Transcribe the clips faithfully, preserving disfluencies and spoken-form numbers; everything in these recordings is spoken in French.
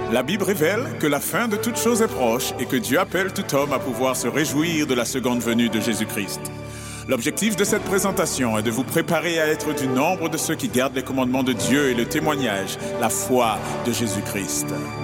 La Bible révèle que la fin de toute chose est proche et que Dieu appelle tout homme à pouvoir se réjouir de la seconde venue de Jésus-Christ. L'objectif de cette présentation est de vous préparer à être du nombre de ceux qui gardent les commandements de Dieu et le témoignage, la foi de Jésus-Christ.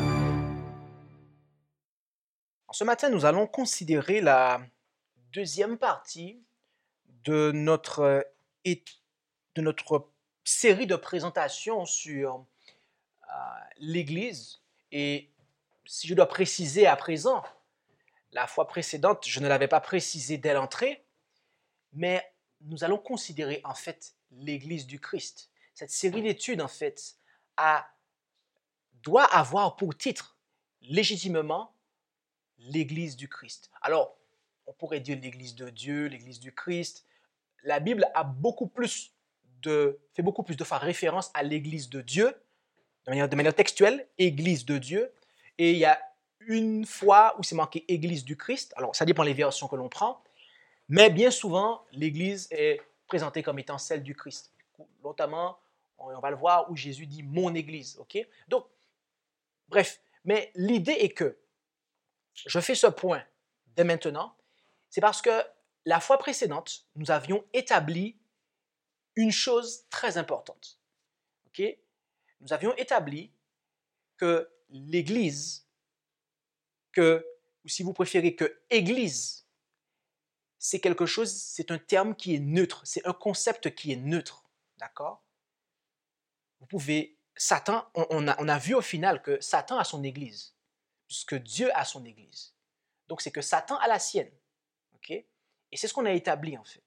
Ce matin, nous allons considérer la deuxième partie de notre, de notre série de présentations sur euh, l'Église. Et si je dois préciser à présent, la fois précédente, je ne l'avais pas précisé dès l'entrée, mais nous allons considérer en fait l'Église du Christ. Cette série d'études, en fait, a, doit avoir pour titre légitimement l'Église du Christ. Alors, on pourrait dire l'Église de Dieu, l'Église du Christ. La Bible a beaucoup plus de, fait beaucoup plus de fois référence à l'Église de Dieu, de manière, de manière textuelle, Église de Dieu. Et il y a une fois où c'est marqué Église du Christ. Alors, ça dépend des versions que l'on prend. Mais bien souvent, l'Église est présentée comme étant celle du Christ. Notamment, on va le voir où Jésus dit « mon Église ». Okay? Donc, bref, mais l'idée est que je fais ce point dès maintenant, c'est parce que la fois précédente, nous avions établi une chose très importante. Okay? Nous avions établi que l'Église, que, ou si vous préférez que Église, c'est quelque chose, c'est un terme qui est neutre, c'est un concept qui est neutre, d'accord? Vous pouvez, Satan, on, on, a, on a vu au final que Satan a son Église, puisque Dieu a son Église. Donc c'est que Satan a la sienne, ok? Et c'est ce qu'on a établi en fait.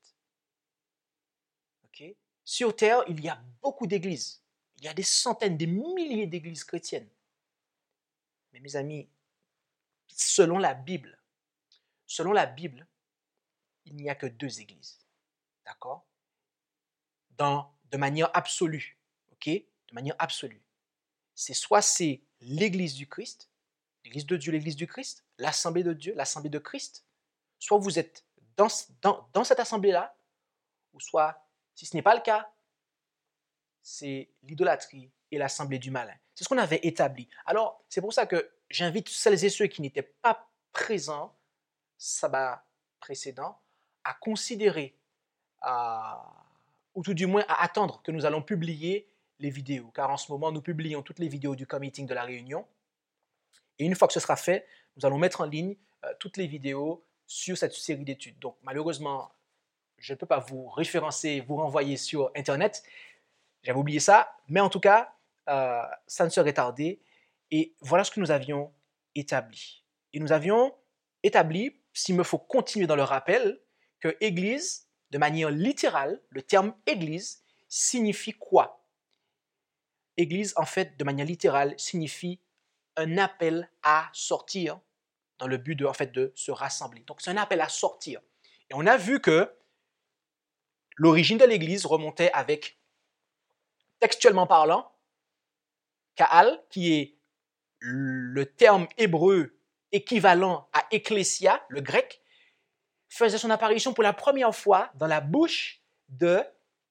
Okay? Sur Terre, il y a beaucoup d'églises. Il y a des centaines, des milliers d'églises chrétiennes. Mais mes amis, selon la Bible, selon la Bible, il n'y a que deux églises. D'accord? Dans, de manière absolue. Ok? De manière absolue. C'est soit c'est l'église du Christ, l'église de Dieu, l'église du Christ, l'assemblée de Dieu, l'assemblée de Christ, soit vous êtes dans, dans, dans cette assemblée-là, ou soit, si ce n'est pas le cas, c'est l'idolâtrie et l'assemblée du malin. C'est ce qu'on avait établi. Alors, c'est pour ça que j'invite celles et ceux qui n'étaient pas présents sabbat précédent à considérer, à, ou tout du moins à attendre que nous allons publier les vidéos, car en ce moment, nous publions toutes les vidéos du commeeting de la Réunion. Et une fois que ce sera fait, nous allons mettre en ligne euh, toutes les vidéos sur cette série d'études. Donc, malheureusement, je ne peux pas vous référencer, vous renvoyer sur Internet. J'avais oublié ça, mais en tout cas, euh, ça ne serait tardé. Et voilà ce que nous avions établi. Et nous avions établi, s'il me faut continuer dans le rappel, que Église, de manière littérale, le terme Église signifie quoi? Église, en fait, de manière littérale, signifie un appel à sortir dans le but de, en fait, de se rassembler. Donc, c'est un appel à sortir. Et on a vu que l'origine de l'Église remontait avec, textuellement parlant, Kaal, qui est le terme hébreu équivalent à ecclésia, le grec, faisait son apparition pour la première fois dans la bouche de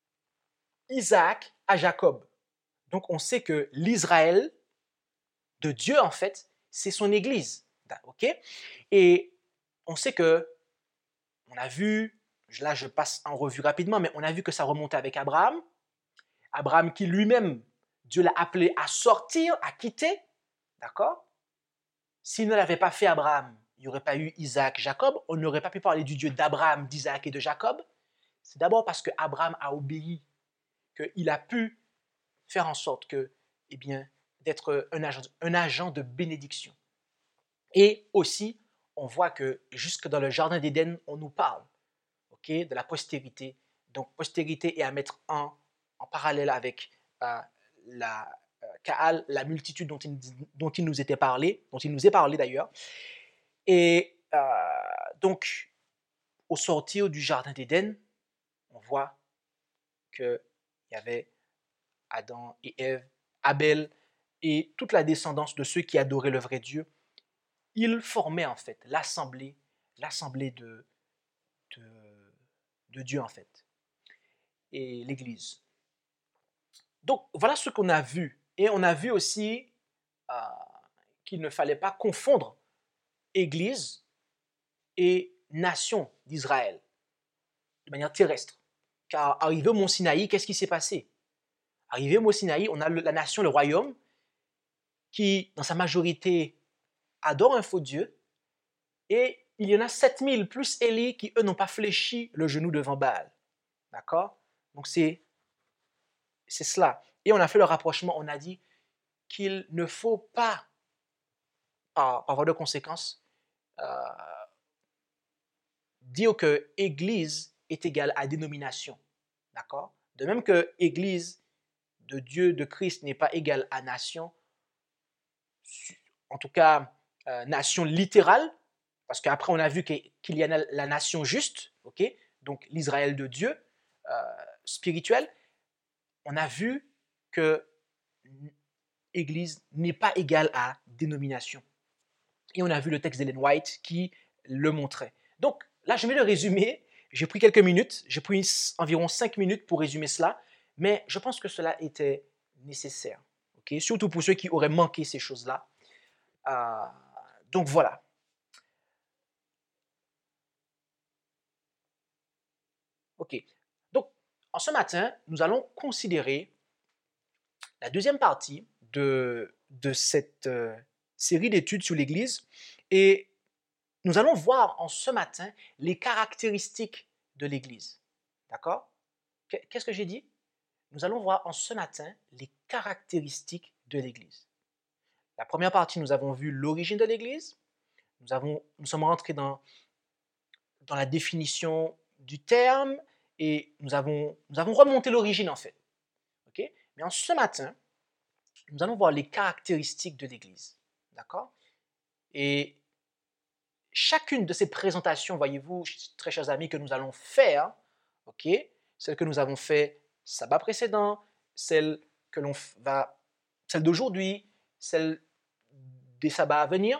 Isaac à Jacob. Donc, on sait que l'Israël de Dieu, en fait, c'est son Église. Ok? Et on sait que, on a vu, là je passe en revue rapidement, mais on a vu que ça remontait avec Abraham. Abraham qui lui-même, Dieu l'a appelé à sortir, à quitter. D'accord? S'il ne l'avait pas fait Abraham, il n'y aurait pas eu Isaac, Jacob. On n'aurait pas pu parler du Dieu d'Abraham, d'Isaac et de Jacob. C'est d'abord parce que Abraham a obéi qu'il a pu faire en sorte que, eh bien, d'être un agent, un agent de bénédiction. Et aussi, on voit que jusque dans le jardin d'Éden, on nous parle, ok, de la postérité. Donc, postérité est à mettre en, en parallèle avec euh, la euh, Kaal, la multitude dont il, dont il nous était parlé, dont il nous est parlé d'ailleurs. Et euh, donc, au sortir du jardin d'Éden, on voit qu'il y avait Adam et Ève, Abel et toute la descendance de ceux qui adoraient le vrai Dieu. Ils formaient en fait l'assemblée, l'assemblée de, de, de Dieu en fait, et l'Église. Donc voilà ce qu'on a vu. Et on a vu aussi euh, qu'il ne fallait pas confondre Église et nation d'Israël de manière terrestre. Car arrivé au mont Sinaï, qu'est-ce qui s'est passé? Arrivé au mont Sinaï, on a le, la nation, le royaume, qui, dans sa majorité, adore un faux Dieu, et il y en a sept mille plus Élie qui, eux, n'ont pas fléchi le genou devant Baal. D'accord? Donc, c'est, c'est cela. Et on a fait le rapprochement, on a dit qu'il ne faut pas, par, par voie de conséquence, euh, dire que Église est égale à dénomination. D'accord? De même que Église de Dieu, de Christ, n'est pas égale à nation, en tout cas, euh, nation littérale, parce qu'après on a vu qu'il y a la nation juste, ok, donc l'Israël de Dieu, euh, spirituel. On a vu que Église n'est pas égale à dénomination. Et on a vu le texte d'Ellen White qui le montrait. Donc là, je vais le résumer. J'ai pris quelques minutes, j'ai pris environ cinq minutes pour résumer cela, mais je pense que cela était nécessaire, okay? Surtout pour ceux qui auraient manqué ces choses-là. Euh, donc voilà. Ok. Donc, en ce matin, nous allons considérer la deuxième partie de, de cette euh, série d'études sur l'Église, et nous allons voir en ce matin les caractéristiques de l'Église. D'accord? Qu'est-ce que j'ai dit? Nous allons voir en ce matin les caractéristiques de l'Église. La première partie, nous avons vu l'origine de l'Église. Nous, avons, nous sommes rentrés dans, dans la définition du terme et nous avons, nous avons remonté l'origine en fait. Okay? Mais en ce matin, nous allons voir les caractéristiques de l'Église. D'accord? Et chacune de ces présentations, voyez-vous, très chers amis, que nous allons faire, ok, celle que nous avons fait sabbat précédent, celle que l'on va, celle d'aujourd'hui, celle des sabbats à venir,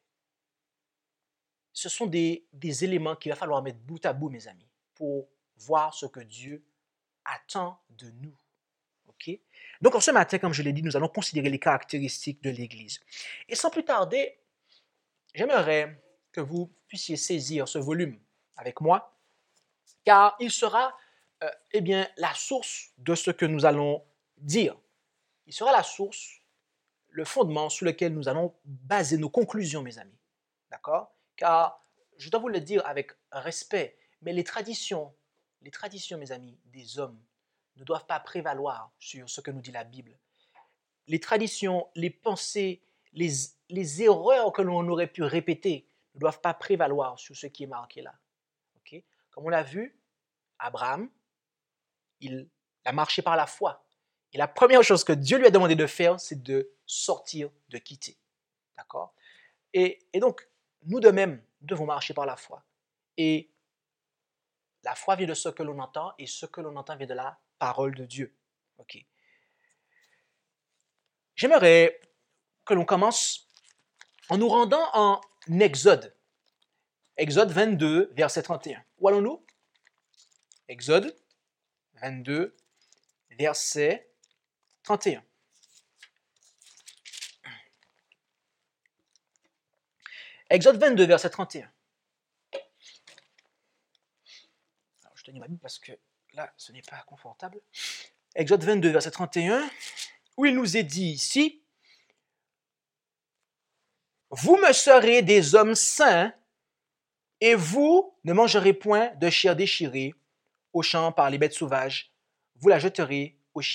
ce sont des, des éléments qu'il va falloir mettre bout à bout, mes amis, pour voir ce que Dieu attend de nous. Okay? Donc, en ce matin, comme je l'ai dit, nous allons considérer les caractéristiques de l'Église. Et sans plus tarder, j'aimerais que vous puissiez saisir ce volume avec moi, car il sera euh, eh bien, la source de ce que nous allons dire. Il sera la source, le fondement sur lequel nous allons baser nos conclusions, mes amis. D'accord? Car, je dois vous le dire avec respect, mais les traditions, les traditions, mes amis, des hommes ne doivent pas prévaloir sur ce que nous dit la Bible. Les traditions, les pensées, les, les erreurs que l'on aurait pu répéter ne doivent pas prévaloir sur ce qui est marqué là. Okay? Comme on l'a vu, Abraham, il a marché par la foi. Et la première chose que Dieu lui a demandé de faire, c'est de sortir, de quitter. D'accord? Et, et donc, nous de même, devons marcher par la foi. Et la foi vient de ce que l'on entend, et ce que l'on entend vient de la parole de Dieu. Ok. J'aimerais que l'on commence en nous rendant en Exode. Exode vingt-deux, verset trente et un. Où allons-nous? Exode vingt-deux, verset trente et un. Exode vingt-deux, verset trente et un. Alors, je tenais ma Bible parce que là, ce n'est pas confortable. Exode vingt-deux, verset trente et un, où il nous est dit ici, « Vous me serez des hommes saints, et vous ne mangerez point de chair déchirée au champ par les bêtes sauvages, vous la jeterez aux chiens. »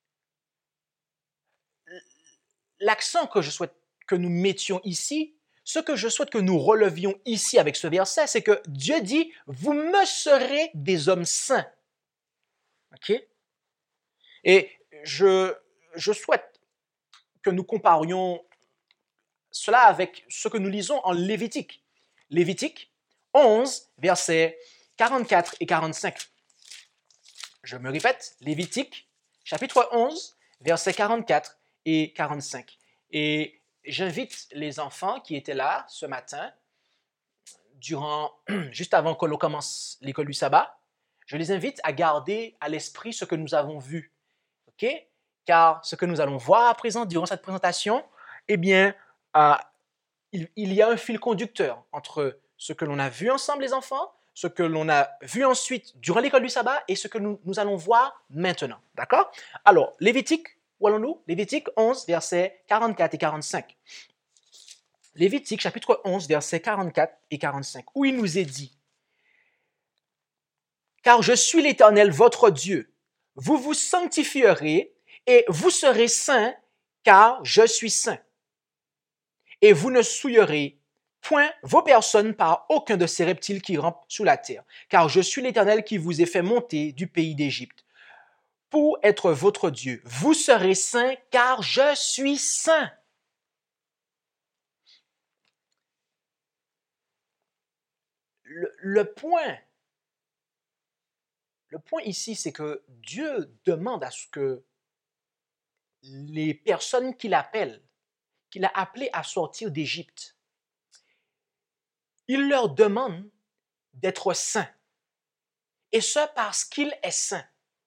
L'accent que je souhaite que nous mettions ici, ce que je souhaite que nous relevions ici avec ce verset, c'est que Dieu dit, « Vous me serez des hommes saints. » Ok? Et je, je souhaite que nous comparions cela avec ce que nous lisons en Lévitique. Lévitique onze, versets quarante-quatre et quarante-cinq. Je me répète, Lévitique, chapitre onze, versets quarante-quatre et quarante-cinq. Et j'invite les enfants qui étaient là ce matin, durant, juste avant que l'on commence l'école du sabbat, je les invite à garder à l'esprit ce que nous avons vu. Okay? Car ce que nous allons voir à présent durant cette présentation, eh bien, euh, il, il y a un fil conducteur entre ce que l'on a vu ensemble, les enfants, ce que l'on a vu ensuite durant l'école du sabbat et ce que nous, nous allons voir maintenant. D'accord? Alors, Lévitique, où allons-nous? Lévitique onze, versets quarante-quatre et quarante-cinq. Lévitique, chapitre onze, versets quarante-quatre et quarante-cinq, où il nous est dit: « Car je suis l'Éternel, votre Dieu. Vous vous sanctifierez et vous serez saints, car je suis saint. Et vous ne souillerez point vos personnes par aucun de ces reptiles qui rampent sous la terre, car je suis l'Éternel qui vous ai fait monter du pays d'Égypte pour être votre Dieu. Vous serez saints, car je suis saint. » Le, le point, le point ici, c'est que Dieu demande à ce que les personnes qu'il appelle, qu'il a appelées à sortir d'Égypte, il leur demande d'être saints. Et ce, parce qu'il est saint.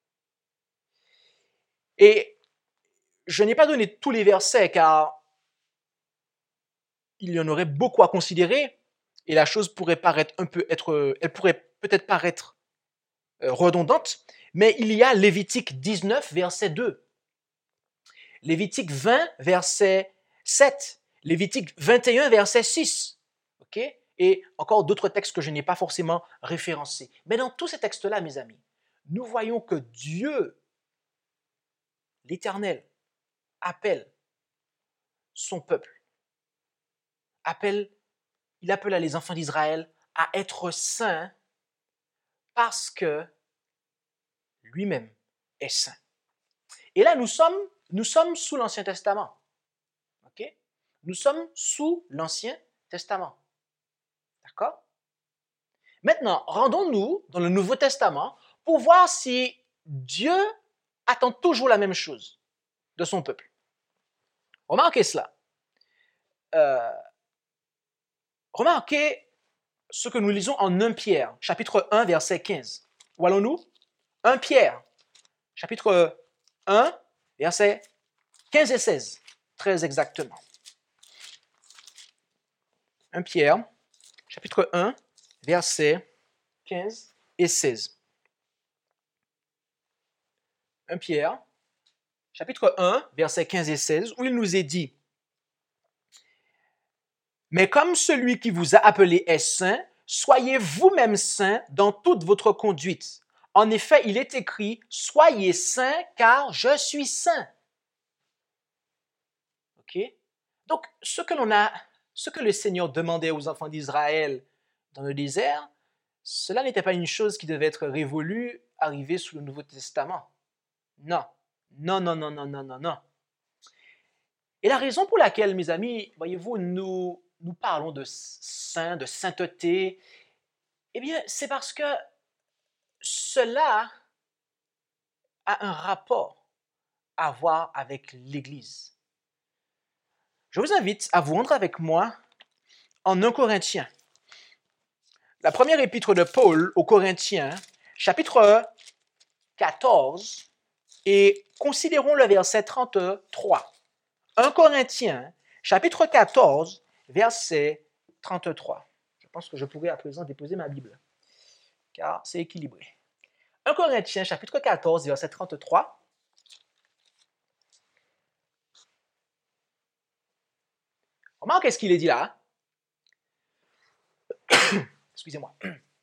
Et je n'ai pas donné tous les versets, car il y en aurait beaucoup à considérer, et la chose pourrait paraître un peu être, elle pourrait peut-être paraître redondante, mais il y a Lévitique dix-neuf, verset deux, Lévitique vingt, verset sept, Lévitique vingt et un, verset six, ok? Et encore d'autres textes que je n'ai pas forcément référencés. Mais dans tous ces textes-là, mes amis, nous voyons que Dieu, l'Éternel, appelle son peuple, appelle, il appela les enfants d'Israël à être saints parce que lui-même est saint. Et là, nous sommes, nous sommes sous l'Ancien Testament. Okay? Nous sommes sous l'Ancien Testament. D'accord? Maintenant, rendons-nous dans le Nouveau Testament pour voir si Dieu attend toujours la même chose de son peuple. Remarquez cela. Euh, remarquez ce que nous lisons en premier Pierre, chapitre un, verset quinze. Où allons-nous? premier Pierre, chapitre un, versets quinze et seize, très exactement. premier Pierre, chapitre un, versets quinze et seize. premier Pierre, chapitre un, versets quinze et seize, où il nous est dit: « Mais comme celui qui vous a appelé est saint, soyez vous-même saints dans toute votre conduite. En effet, il est écrit: soyez saints, car je suis saint. » Ok? Donc, ce que l'on a, ce que le Seigneur demandait aux enfants d'Israël dans le désert, cela n'était pas une chose qui devait être révolue, arrivée sous le Nouveau Testament. Non, non, non, non, non, non, non, non. Et la raison pour laquelle, mes amis, voyez-vous, nous, nous parlons de saint, de sainteté, eh bien, c'est parce que cela a un rapport à voir avec l'Église. Je vous invite à vous rendre avec moi en un Corinthiens. La première épître de Paul aux Corinthiens, chapitre quatorze, et considérons le verset trente-trois. un Corinthiens, chapitre quatorze, verset trente-trois. Je pense que je pourrais à présent déposer ma Bible, car c'est équilibré. un Corinthiens, chapitre quatorze, verset trente-trois. Remarquez ce qu'il est dit là. Excusez-moi.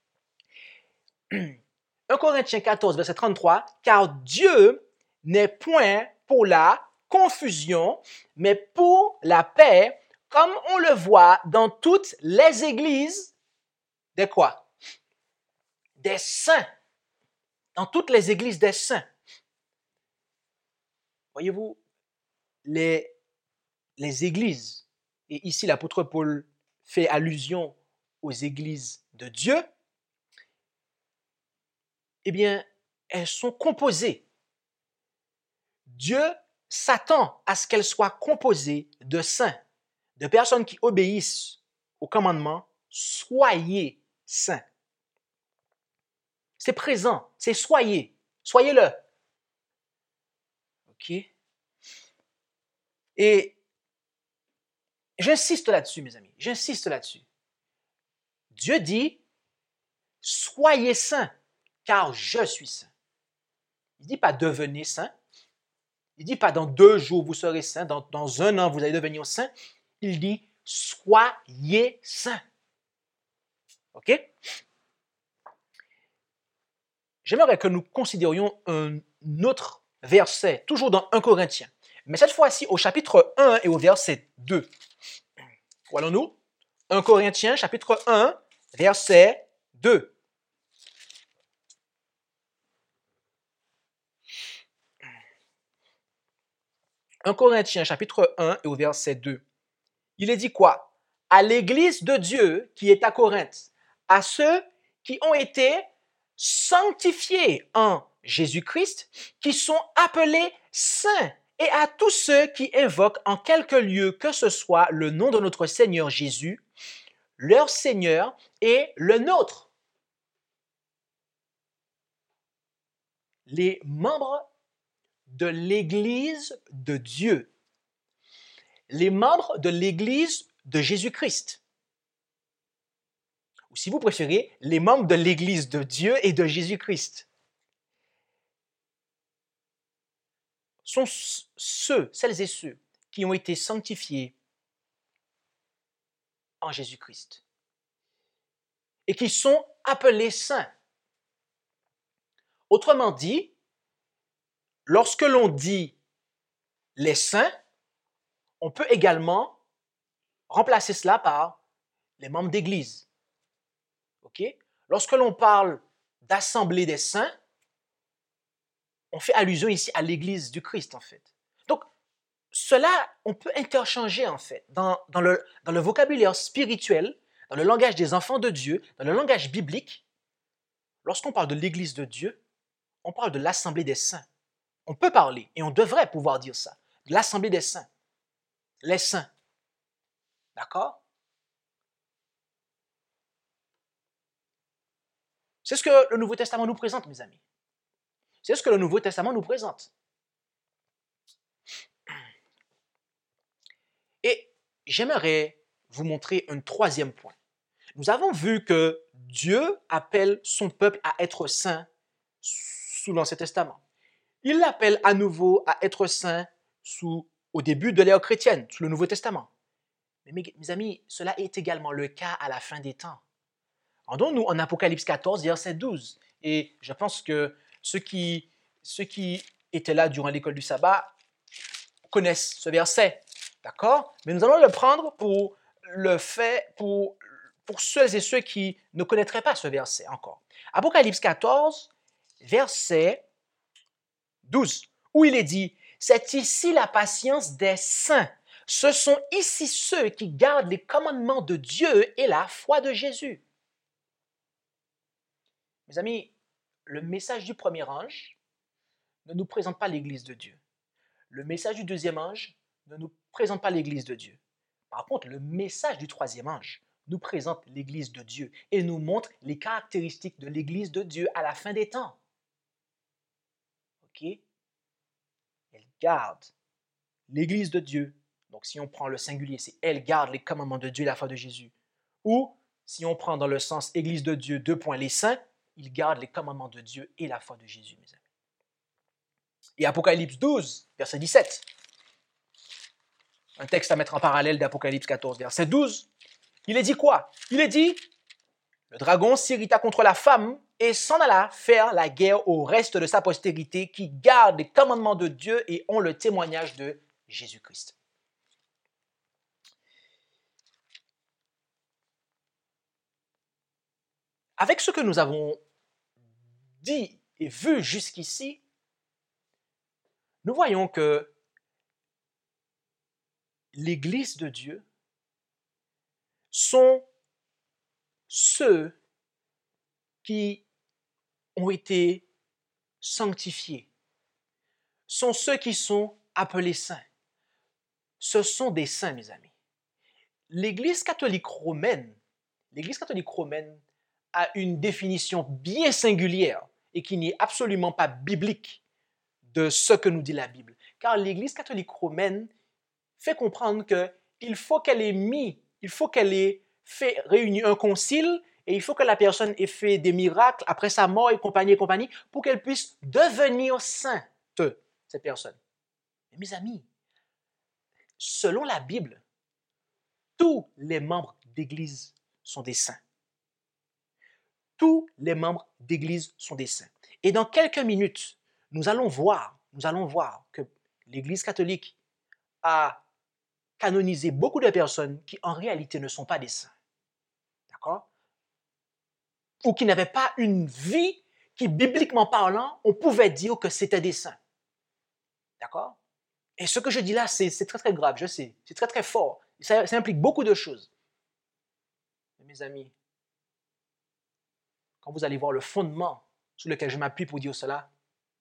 un Corinthiens quatorze, verset trente-trois. « Car Dieu n'est point pour la confusion, mais pour la paix, comme on le voit dans toutes les églises. » Des quoi? Des saints. Dans toutes les églises des saints. Voyez-vous, les, les églises, et ici l'apôtre Paul fait allusion aux églises de Dieu, eh bien, elles sont composées. Dieu s'attend à ce qu'elles soient composées de saints, de personnes qui obéissent au commandement « soyez saints ». C'est présent, c'est soyez, soyez-le. Ok? Et J'insiste là-dessus, mes amis, j'insiste là-dessus. Dieu dit, soyez saints, car je suis saint. Il ne dit pas devenez saint. Il ne dit pas dans deux jours vous serez saints, dans, dans un an vous allez devenir saint. Il dit soyez saints. OK? J'aimerais que nous considérions un autre verset, toujours dans un Corinthiens, mais cette fois-ci au chapitre un et au verset deux. Où allons-nous? un Corinthiens, chapitre un, verset deux. un Corinthiens, chapitre un et au verset deux. Il est dit quoi? À l'église de Dieu qui est à Corinthe, à ceux qui ont été sanctifiés en Jésus-Christ, qui sont appelés saints, et à tous ceux qui invoquent en quelque lieu que ce soit le nom de notre Seigneur Jésus, leur Seigneur et le nôtre. Les membres de l'Église de Dieu, les membres de l'Église de Jésus-Christ, ou si vous préférez, les membres de l'Église de Dieu et de Jésus-Christ, sont ceux, celles et ceux qui ont été sanctifiés en Jésus-Christ et qui sont appelés saints. Autrement dit, lorsque l'on dit les saints, on peut également remplacer cela par les membres d'Église. OK? Lorsque l'on parle d'assemblée des saints, on fait allusion ici à l'Église du Christ, en fait. Donc, cela, on peut interchanger, en fait, dans, dans, le, dans le vocabulaire spirituel, dans le langage des enfants de Dieu, dans le langage biblique. Lorsqu'on parle de l'Église de Dieu, on parle de l'assemblée des saints. On peut parler, et on devrait pouvoir dire ça, de l'assemblée des saints. Les saints. D'accord? C'est ce que le Nouveau Testament nous présente, mes amis. C'est ce que le Nouveau Testament nous présente. Et j'aimerais vous montrer un troisième point. Nous avons vu que Dieu appelle son peuple à être saint sous l'Ancien Testament. Il l'appelle à nouveau à être saint sous, au début de l'ère chrétienne, sous le Nouveau Testament. Mais mes, mes amis, cela est également le cas à la fin des temps. Rendons-nous en Apocalypse quatorze, verset douze. Et je pense que ceux qui, ceux qui étaient là durant l'école du sabbat connaissent ce verset. D'accord? Mais nous allons le prendre pour le fait, pour, pour ceux et ceux qui ne connaîtraient pas ce verset encore. Apocalypse quatorze, verset douze, où il est dit, « C'est ici la patience des saints. Ce sont ici ceux qui gardent les commandements de Dieu et la foi de Jésus. » Mes amis, le message du premier ange ne nous présente pas l'Église de Dieu. Le message du deuxième ange ne nous présente pas l'Église de Dieu. Par contre, le message du troisième ange nous présente l'Église de Dieu et nous montre les caractéristiques de l'Église de Dieu à la fin des temps. OK? Elle garde l'Église de Dieu. Donc, si on prend le singulier, c'est elle garde les commandements de Dieu et la foi de Jésus. Ou, si on prend dans le sens Église de Dieu, deux points, les saints, ils gardent les commandements de Dieu et la foi de Jésus, mes amis. Et Apocalypse douze, verset dix-sept. Un texte à mettre en parallèle d'Apocalypse quatorze, verset douze. Il est dit quoi? Il est dit, le dragon s'irrita contre la femme et s'en alla faire la guerre au reste de sa postérité qui garde les commandements de Dieu et ont le témoignage de Jésus-Christ. Avec ce que nous avons dit et vu jusqu'ici, nous voyons que l'Église de Dieu sont ceux qui ont été sanctifiés, sont ceux qui sont appelés saints. Ce sont des saints, mes amis. L'Église catholique romaine, l'Église catholique romaine a une définition bien singulière et qui n'est absolument pas biblique de ce que nous dit la Bible. Car l'Église catholique romaine fait comprendre qu'il il faut qu'elle ait mis, il faut qu'elle ait fait réunir un concile et il faut que la personne ait fait des miracles après sa mort et compagnie et compagnie pour qu'elle puisse devenir sainte, cette personne. Mais mes amis, selon la Bible, tous les membres d'Église sont des saints. Tous les membres d'Église sont des saints. Et dans quelques minutes, nous allons voir, nous allons voir que l'Église catholique a canonisé beaucoup de personnes qui en réalité ne sont pas des saints. D'accord? Ou qui n'avaient pas une vie qui, bibliquement parlant, on pouvait dire que c'était des saints. D'accord? Et ce que je dis là, c'est, c'est très très grave, je sais. C'est très très fort. Ça, ça implique beaucoup de choses. Mais mes amis, quand vous allez voir le fondement sur lequel je m'appuie pour dire cela,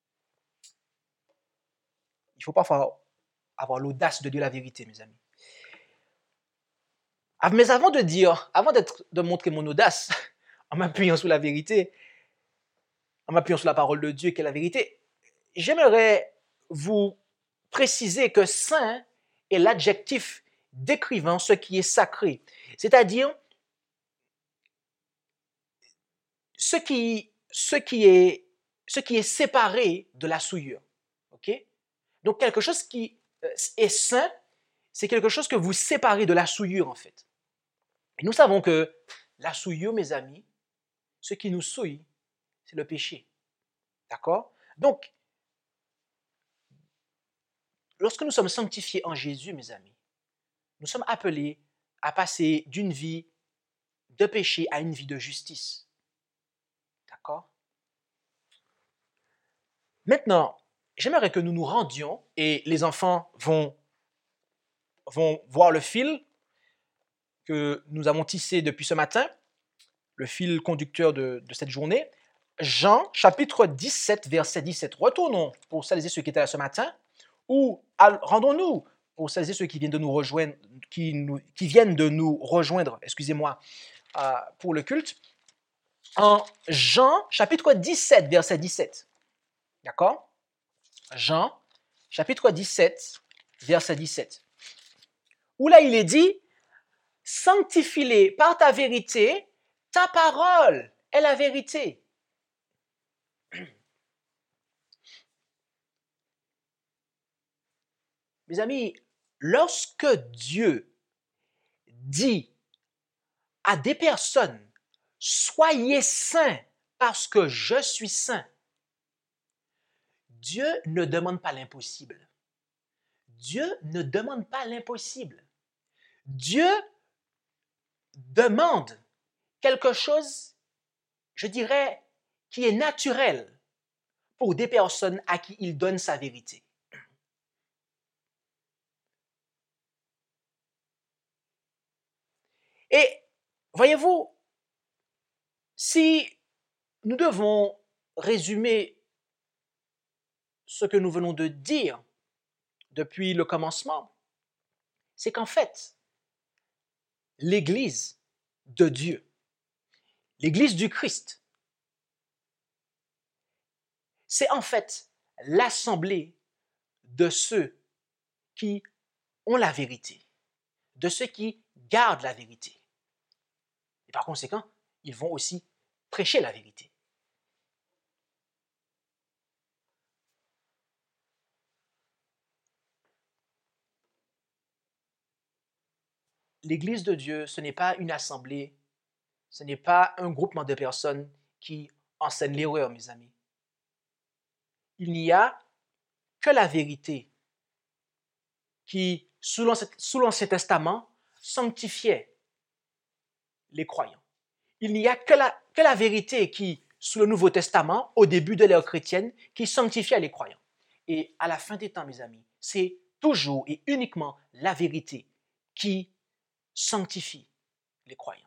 il ne faut pas avoir, avoir l'audace de dire la vérité, mes amis. Mais avant de dire, avant d'être, de montrer mon audace, en m'appuyant sur la vérité, en m'appuyant sur la parole de Dieu qui est la vérité, j'aimerais vous préciser que saint est l'adjectif décrivant ce qui est sacré, c'est-à-dire ce qui, ce qui est, ce qui est séparé de la souillure. Okay? Donc quelque chose qui est saint, c'est quelque chose que vous séparez de la souillure en fait. Et nous savons que la souillure, mes amis, ce qui nous souille, c'est le péché. D'accord? Donc, lorsque nous sommes sanctifiés en Jésus, mes amis, nous sommes appelés à passer d'une vie de péché à une vie de justice. D'accord? Maintenant, j'aimerais que nous nous rendions, et les enfants vont, vont voir le fil que nous avons tissé depuis ce matin, le fil conducteur de, de cette journée. Jean, chapitre dix-sept, verset dix-sept. Retournons pour celles et ceux qui étaient là ce matin, ou rendons-nous pour celles et ceux qui viennent de nous rejoindre, qui, nous, qui viennent de nous rejoindre, excusez-moi, euh, pour le culte, en Jean, chapitre dix-sept, verset dix-sept. D'accord? Jean, chapitre dix-sept, verset dix-sept. Où là, il est dit, « Sanctifie-les par ta vérité, ta parole est la vérité. » Mes amis, lorsque Dieu dit à des personnes, « Soyez saints parce que je suis saint », Dieu ne demande pas l'impossible. Dieu ne demande pas l'impossible. Dieu demande quelque chose, je dirais, qui est naturel pour des personnes à qui il donne sa vérité. Et voyez-vous, si nous devons résumer ce que nous venons de dire depuis le commencement, c'est qu'en fait, l'Église de Dieu, l'Église du Christ, c'est en fait l'assemblée de ceux qui ont la vérité, de ceux qui gardent la vérité. Et par conséquent, ils vont aussi prêcher la vérité. L'Église de Dieu, ce n'est pas une assemblée, ce n'est pas un groupement de personnes qui enseignent l'erreur, mes amis. Il n'y a que la vérité qui, sous l'Ancien Testament, sanctifiait les croyants. Il n'y a que la, que la vérité qui, sous le Nouveau Testament, au début de l'ère chrétienne, qui sanctifiait les croyants. Et à la fin des temps, mes amis, c'est toujours et uniquement la vérité qui sanctifie les croyants.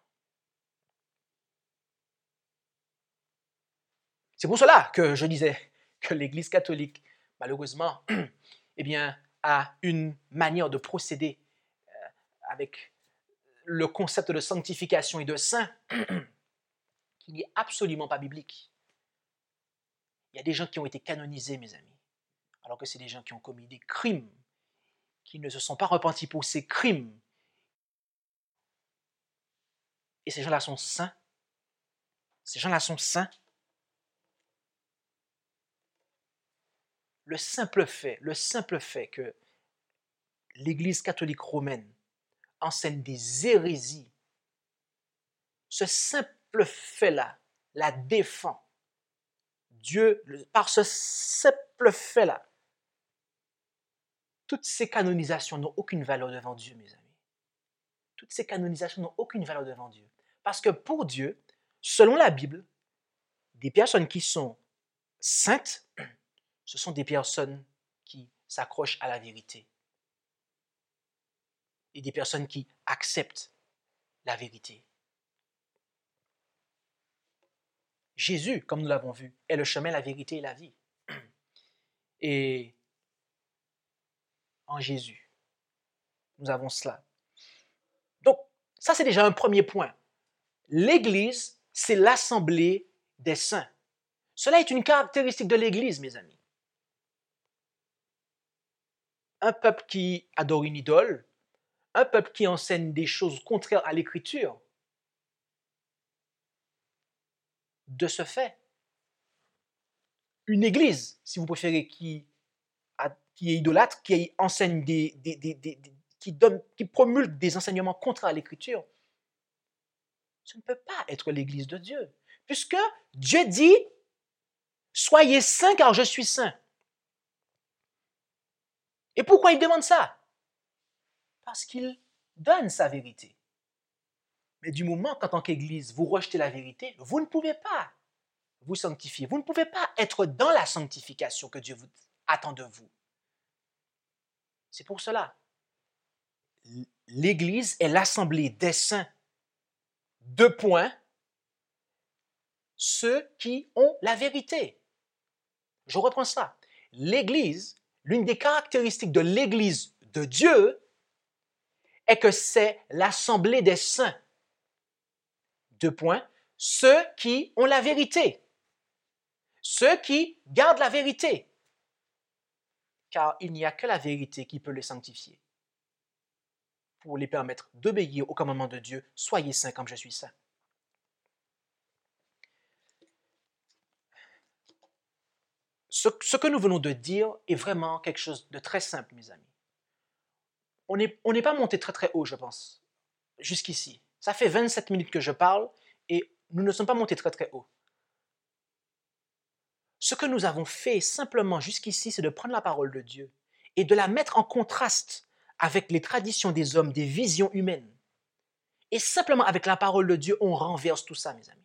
C'est pour cela que je disais que l'Église catholique, malheureusement, eh bien, a une manière de procéder euh, avec le concept de sanctification et de saint qui n'est absolument pas biblique. Il y a des gens qui ont été canonisés, mes amis, alors que c'est des gens qui ont commis des crimes, qui ne se sont pas repentis pour ces crimes et ces gens-là sont saints. Ces gens-là sont saints. Le simple fait, le simple fait que l'Église catholique romaine enseigne des hérésies, ce simple fait-là la défend. Dieu, par ce simple fait-là, toutes ces canonisations n'ont aucune valeur devant Dieu, mes amis. Toutes ces canonisations n'ont aucune valeur devant Dieu. Parce que pour Dieu, selon la Bible, des personnes qui sont saintes, ce sont des personnes qui s'accrochent à la vérité. Et des personnes qui acceptent la vérité. Jésus, comme nous l'avons vu, est le chemin, la vérité et la vie. Et en Jésus, nous avons cela. Donc, ça c'est déjà un premier point. L'Église, c'est l'assemblée des saints. Cela est une caractéristique de l'Église, mes amis. Un peuple qui adore une idole, un peuple qui enseigne des choses contraires à l'Écriture, de ce fait, une Église, si vous préférez, qui, a, qui est idolâtre, qui enseigne des, des, des, des, des qui, donne, qui promulgue des enseignements contraires à l'Écriture, ce ne peut pas être l'Église de Dieu. Puisque Dieu dit, soyez saints car je suis saint. Et pourquoi il demande ça? Parce qu'il donne sa vérité. Mais du moment qu'en tant qu'Église, vous rejetez la vérité, vous ne pouvez pas vous sanctifier. Vous ne pouvez pas être dans la sanctification que Dieu vous attend de vous. C'est pour cela. L'Église est l'assemblée des saints. Deux points. Ceux qui ont la vérité. Je reprends ça. L'Église, l'une des caractéristiques de l'Église de Dieu est que c'est l'assemblée des saints. Deux points. Ceux qui ont la vérité. Ceux qui gardent la vérité. Car il n'y a que la vérité qui peut les sanctifier. Pour les permettre d'obéir au commandement de Dieu, soyez saints comme je suis saint. Ce, ce que nous venons de dire est vraiment quelque chose de très simple, mes amis. On n'est on n'est pas monté très très haut, je pense, jusqu'ici. Ça fait vingt-sept minutes que je parle et nous ne sommes pas montés très très haut. Ce que nous avons fait simplement jusqu'ici, c'est de prendre la parole de Dieu et de la mettre en contraste avec les traditions des hommes, des visions humaines. Et simplement avec la parole de Dieu, on renverse tout ça, mes amis.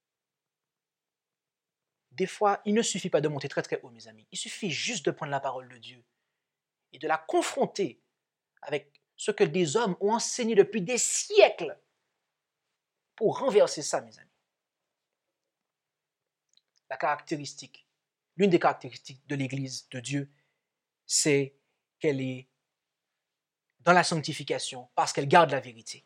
Des fois, il ne suffit pas de monter très très haut, mes amis. Il suffit juste de prendre la parole de Dieu et de la confronter avec ce que des hommes ont enseigné depuis des siècles pour renverser ça, mes amis. La caractéristique, l'une des caractéristiques de l'Église de Dieu, c'est qu'elle est dans la sanctification parce qu'elle garde la vérité.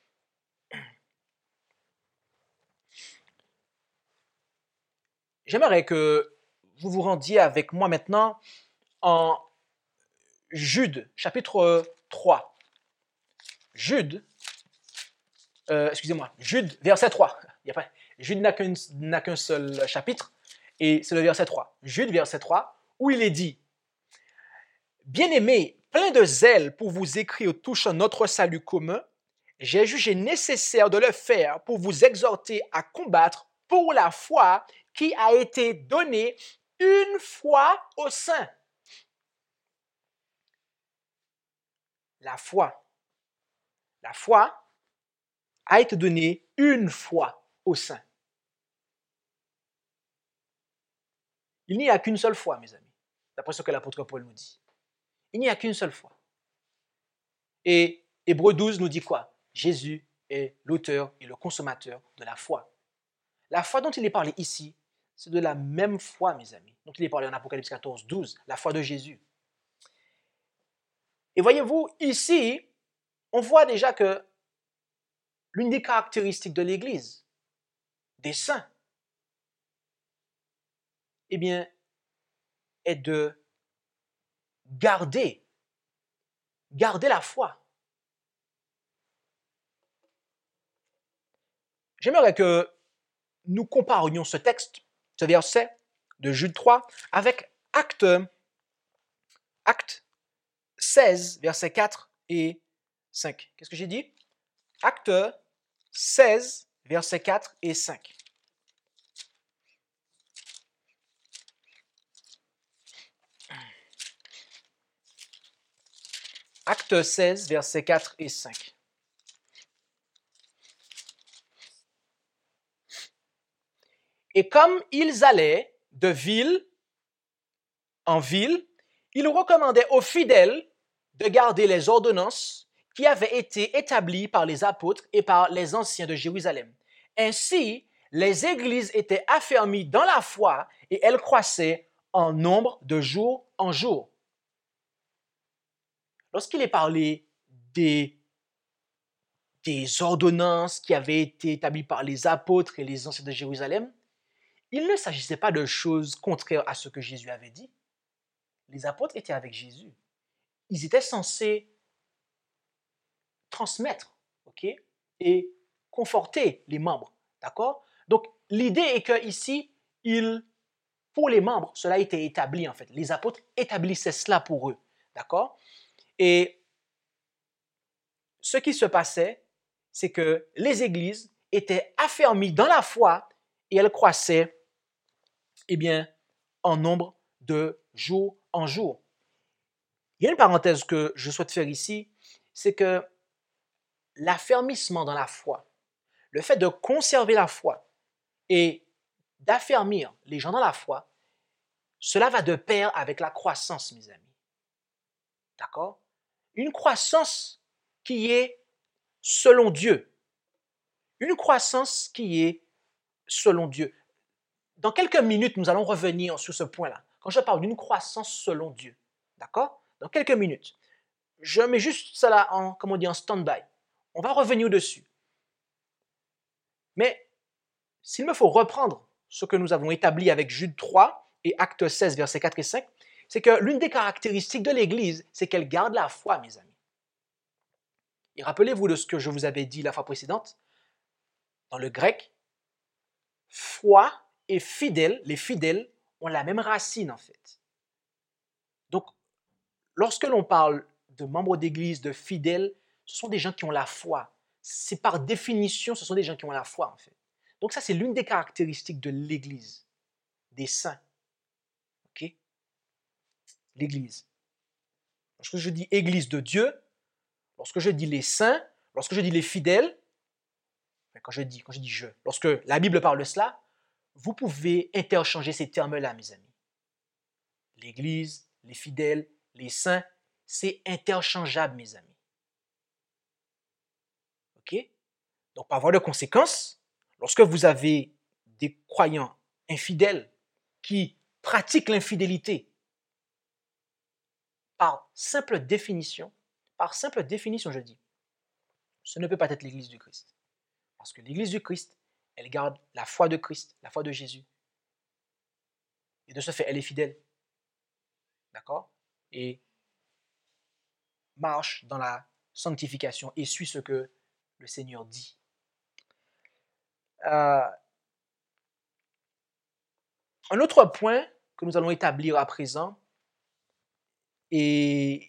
J'aimerais que vous vous rendiez avec moi maintenant en Jude, chapitre trois. Jude, euh, excusez-moi, Jude, verset trois. Il y a pas, Jude n'a qu'un, n'a qu'un seul chapitre, et c'est le verset trois. Jude, verset trois, où il est dit « Bien-aimés, plein de zèle pour vous écrire touchant notre salut commun, j'ai jugé nécessaire de le faire pour vous exhorter à combattre pour la foi qui a été donnée une fois aux saints. » La foi. La foi a été donnée une fois aux saints. Il n'y a qu'une seule fois, mes amis, d'après ce que l'apôtre Paul nous dit. Il n'y a qu'une seule fois. Et Hébreux douze nous dit quoi? Jésus est l'auteur et le consommateur de la foi. La foi dont il est parlé ici, c'est de la même foi, mes amis, dont il est parlé en Apocalypse quatorze, douze, la foi de Jésus. Et voyez-vous, ici, on voit déjà que l'une des caractéristiques de l'Église, des saints, eh bien, est de garder, garder la foi. j'aimerais que nous comparions ce texte, ce verset de Jude trois, avec Acte, Acte seize, versets quatre et cinq. Qu'est-ce que j'ai dit? Acte seize, versets quatre et cinq. Acte seize, versets quatre et cinq. Et comme ils allaient de ville en ville, ils recommandaient aux fidèles de garder les ordonnances qui avaient été établies par les apôtres et par les anciens de Jérusalem. Ainsi, les églises étaient affermies dans la foi et elles croissaient en nombre de jour en jour. Lorsqu'il est parlé des, des ordonnances qui avaient été établies par les apôtres et les anciens de Jérusalem, il ne s'agissait pas de choses contraires à ce que Jésus avait dit. Les apôtres étaient avec Jésus. Ils étaient censés transmettre, ok, et conforter les membres, d'accord? Donc, l'idée est que ici, il, pour les membres, cela a été établi en fait. Les apôtres établissaient cela pour eux, d'accord? Et ce qui se passait, c'est que les églises étaient affermies dans la foi et elles croissaient, eh bien, en nombre de jour en jour. Il y a une parenthèse que je souhaite faire ici, c'est que l'affermissement dans la foi, le fait de conserver la foi et d'affermir les gens dans la foi, cela va de pair avec la croissance, mes amis. D'accord? Une croissance qui est selon Dieu. Une croissance qui est selon Dieu. Dans quelques minutes, nous allons revenir sur ce point-là. Quand je parle d'une croissance selon Dieu. D'accord? Dans quelques minutes. Je mets juste cela en, comment on dit, en stand-by. On va revenir dessus. Mais s'il me faut reprendre ce que nous avons établi avec Jude trois et Acte seize, versets quatre et cinq, c'est que l'une des caractéristiques de l'Église, c'est qu'elle garde la foi, mes amis. Et rappelez-vous de ce que je vous avais dit la fois précédente. Dans le grec, foi et fidèle, les fidèles ont la même racine en fait. Donc, lorsque l'on parle de membres d'église, de fidèles, ce sont des gens qui ont la foi. C'est par définition, ce sont des gens qui ont la foi en fait. Donc ça, c'est l'une des caractéristiques de l'église, des saints. Ok? L'église. Lorsque je dis église de Dieu, lorsque je dis les saints, lorsque je dis les fidèles, quand je dis, quand je dis je, lorsque la Bible parle de cela, vous pouvez interchanger ces termes-là, mes amis. L'église, les fidèles, les saints, c'est interchangeable, mes amis. Ok? Donc, par voie de conséquence, lorsque vous avez des croyants infidèles qui pratiquent l'infidélité, par simple définition, par simple définition, je dis, ce ne peut pas être l'Église du Christ. Parce que l'Église du Christ, elle garde la foi de Christ, la foi de Jésus. Et de ce fait, elle est fidèle. D'accord? Et marche dans la sanctification et suit ce que le Seigneur dit. Euh, un autre point que nous allons établir à présent et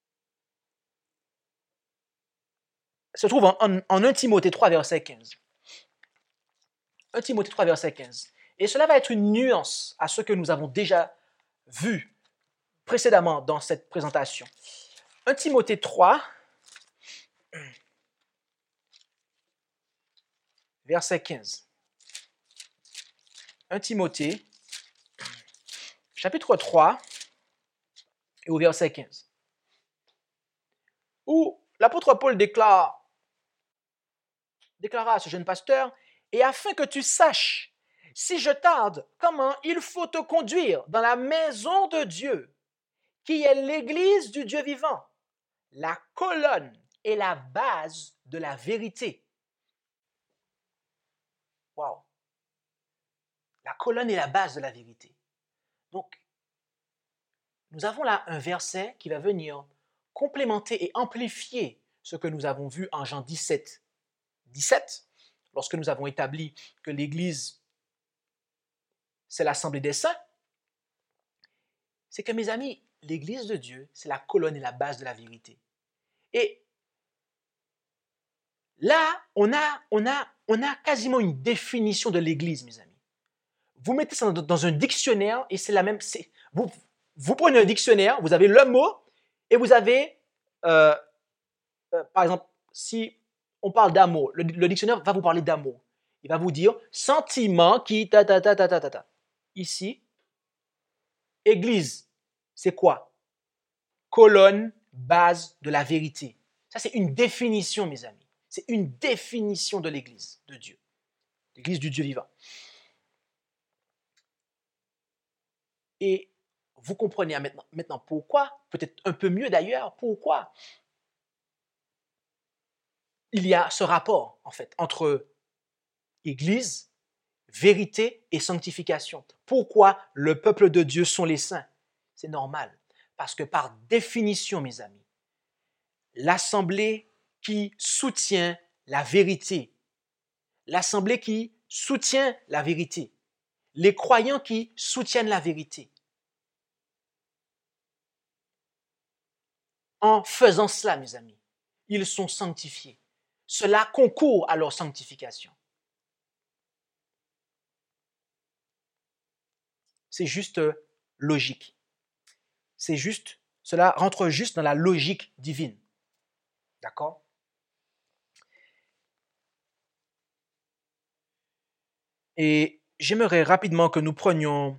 se trouve en, en, en un Timothée trois, verset quinze. un Timothée trois, verset quinze. Et cela va être une nuance à ce que nous avons déjà vu précédemment dans cette présentation. un Timothée trois, verset quinze. un Timothée, chapitre trois, et au verset quinze. Où l'apôtre Paul déclare déclara à ce jeune pasteur, « Et afin que tu saches, si je tarde, comment il faut te conduire dans la maison de Dieu, qui est l'église du Dieu vivant, la colonne et la base de la vérité. » Waouh! La colonne et la base de la vérité. Donc, nous avons là un verset qui va venir complémenter et amplifier ce que nous avons vu en Jean dix-sept, dix-sept, lorsque nous avons établi que l'Église, c'est l'assemblée des saints, c'est que, mes amis, l'Église de Dieu, c'est la colonne et la base de la vérité. Et là, on a, on a, on a quasiment une définition de l'Église, mes amis. Vous mettez ça dans, dans un dictionnaire et c'est la même. C'est, vous, vous prenez un dictionnaire, vous avez le mot et vous avez, euh, euh, par exemple, si on parle d'amour, le, le dictionnaire va vous parler d'amour. Il va vous dire sentiment qui ta ta ta ta ta ta ta. Ici, Église, c'est quoi? Colonne, base de la vérité. Ça, c'est une définition, mes amis. C'est une définition de l'Église de Dieu. L'Église du Dieu vivant. Et vous comprenez maintenant, maintenant pourquoi, peut-être un peu mieux d'ailleurs, pourquoi il y a ce rapport, en fait, entre Église, vérité et sanctification. Pourquoi le peuple de Dieu sont les saints? C'est normal. Parce que par définition, mes amis, l'assemblée qui soutient la vérité, l'assemblée qui soutient la vérité, les croyants qui soutiennent la vérité, en faisant cela, mes amis, ils sont sanctifiés. Cela concourt à leur sanctification. C'est juste logique. C'est juste, cela rentre juste dans la logique divine. D'accord? Et j'aimerais rapidement que nous prenions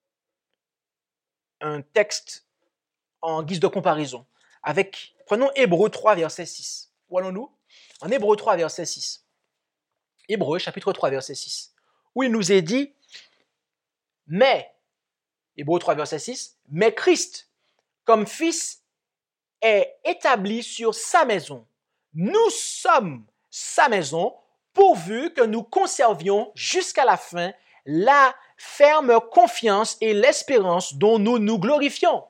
un texte en guise de comparaison. Avec, prenons Hébreux trois, verset six. Où allons-nous? En Hébreux trois, verset six. Hébreux, chapitre trois, verset six. Où il nous est dit, mais, Hébreux trois, verset six, mais Christ, comme Fils, est établi sur sa maison. Nous sommes sa maison, pourvu que nous conservions jusqu'à la fin la ferme confiance et l'espérance dont nous nous glorifions.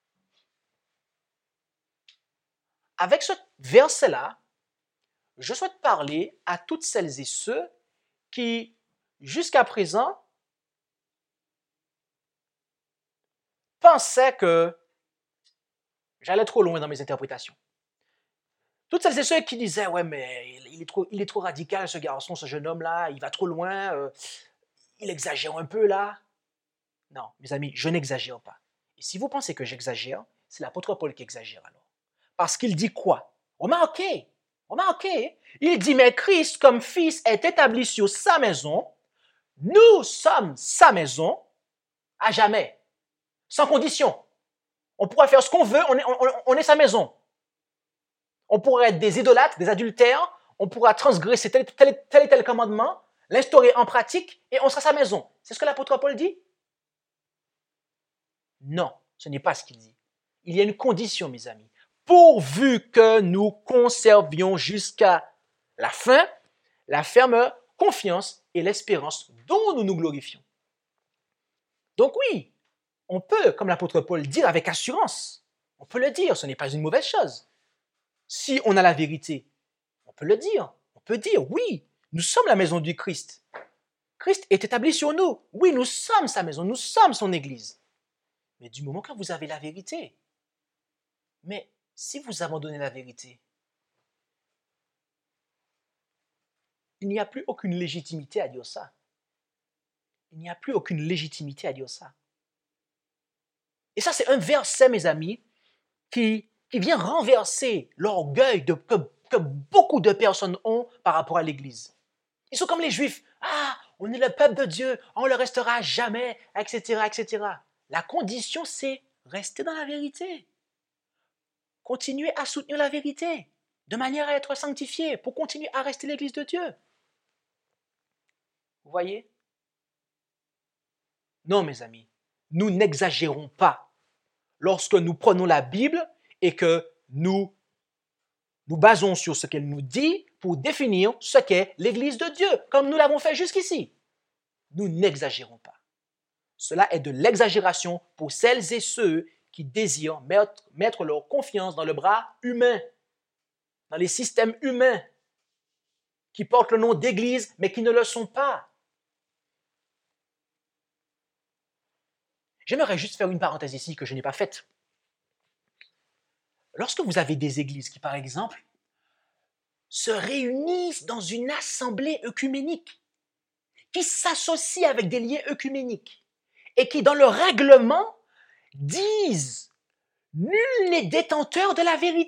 Avec ce verset-là, je souhaite parler à toutes celles et ceux qui, jusqu'à présent, pensaient que j'allais trop loin dans mes interprétations. Toutes celles et ceux qui disaient « Ouais, mais il est trop, il est trop radical, ce garçon, ce jeune homme-là, il va trop loin, euh, il exagère un peu là. » Non, mes amis, je n'exagère pas. Et si vous pensez que j'exagère, c'est l'apôtre Paul qui exagère alors. Parce qu'il dit quoi? Remarquez, remarquez, il dit « Mais Christ, comme Fils, est établi sur sa maison. Nous sommes sa maison à jamais, sans condition. On pourra faire ce qu'on veut, on est, on, on est sa maison. On pourrait être des idolâtres, des adultères, on pourra transgresser tel, tel, tel et tel commandement, l'instaurer en pratique et on sera sa maison. » C'est ce que l'apôtre Paul dit? Non, ce n'est pas ce qu'il dit. Il y a une condition, mes amis. Pourvu que nous conservions jusqu'à la fin la ferme confiance et l'espérance dont nous nous glorifions. Donc oui, on peut, comme l'apôtre Paul, dire avec assurance. On peut le dire, ce n'est pas une mauvaise chose. Si on a la vérité, on peut le dire. On peut dire, oui, nous sommes la maison du Christ. Christ est établi sur nous. Oui, nous sommes sa maison, nous sommes son Église. Mais du moment que vous avez la vérité, mais si vous abandonnez la vérité, il n'y a plus aucune légitimité à dire ça. Il n'y a plus aucune légitimité à dire ça. Et ça, c'est un verset, mes amis, qui, qui vient renverser l'orgueil de, que, que beaucoup de personnes ont par rapport à l'Église. Ils sont comme les Juifs. Ah, on est le peuple de Dieu, on le restera jamais, et cetera, et cetera. La condition, c'est rester dans la vérité. Continuer à soutenir la vérité, de manière à être sanctifié, pour continuer à rester l'Église de Dieu. Vous voyez? Non, mes amis, nous n'exagérons pas lorsque nous prenons la Bible et que nous nous basons sur ce qu'elle nous dit pour définir ce qu'est l'Église de Dieu, comme nous l'avons fait jusqu'ici. Nous n'exagérons pas. Cela est de l'exagération pour celles et ceux qui désirent mettre, mettre leur confiance dans le bras humain, dans les systèmes humains. qui portent le nom d'église, mais qui ne le sont pas. J'aimerais juste faire une parenthèse ici que je n'ai pas faite. Lorsque vous avez des églises qui, par exemple, se réunissent dans une assemblée œcuménique, qui s'associent avec des liens œcuméniques et qui, dans le règlement, disent « Nul n'est détenteur de la vérité ».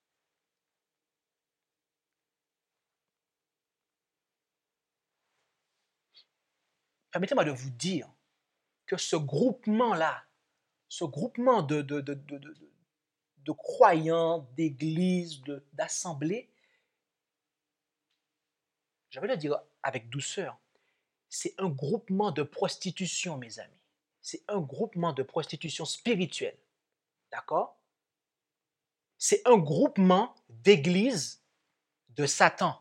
Permettez-moi de vous dire que ce groupement-là, ce groupement de, de, de, de, de, de croyants, d'églises, de, d'assemblées, je vais le dire avec douceur, c'est un groupement de prostitution, mes amis. C'est un groupement de prostitution spirituelle. D'accord? C'est un groupement d'églises de Satan.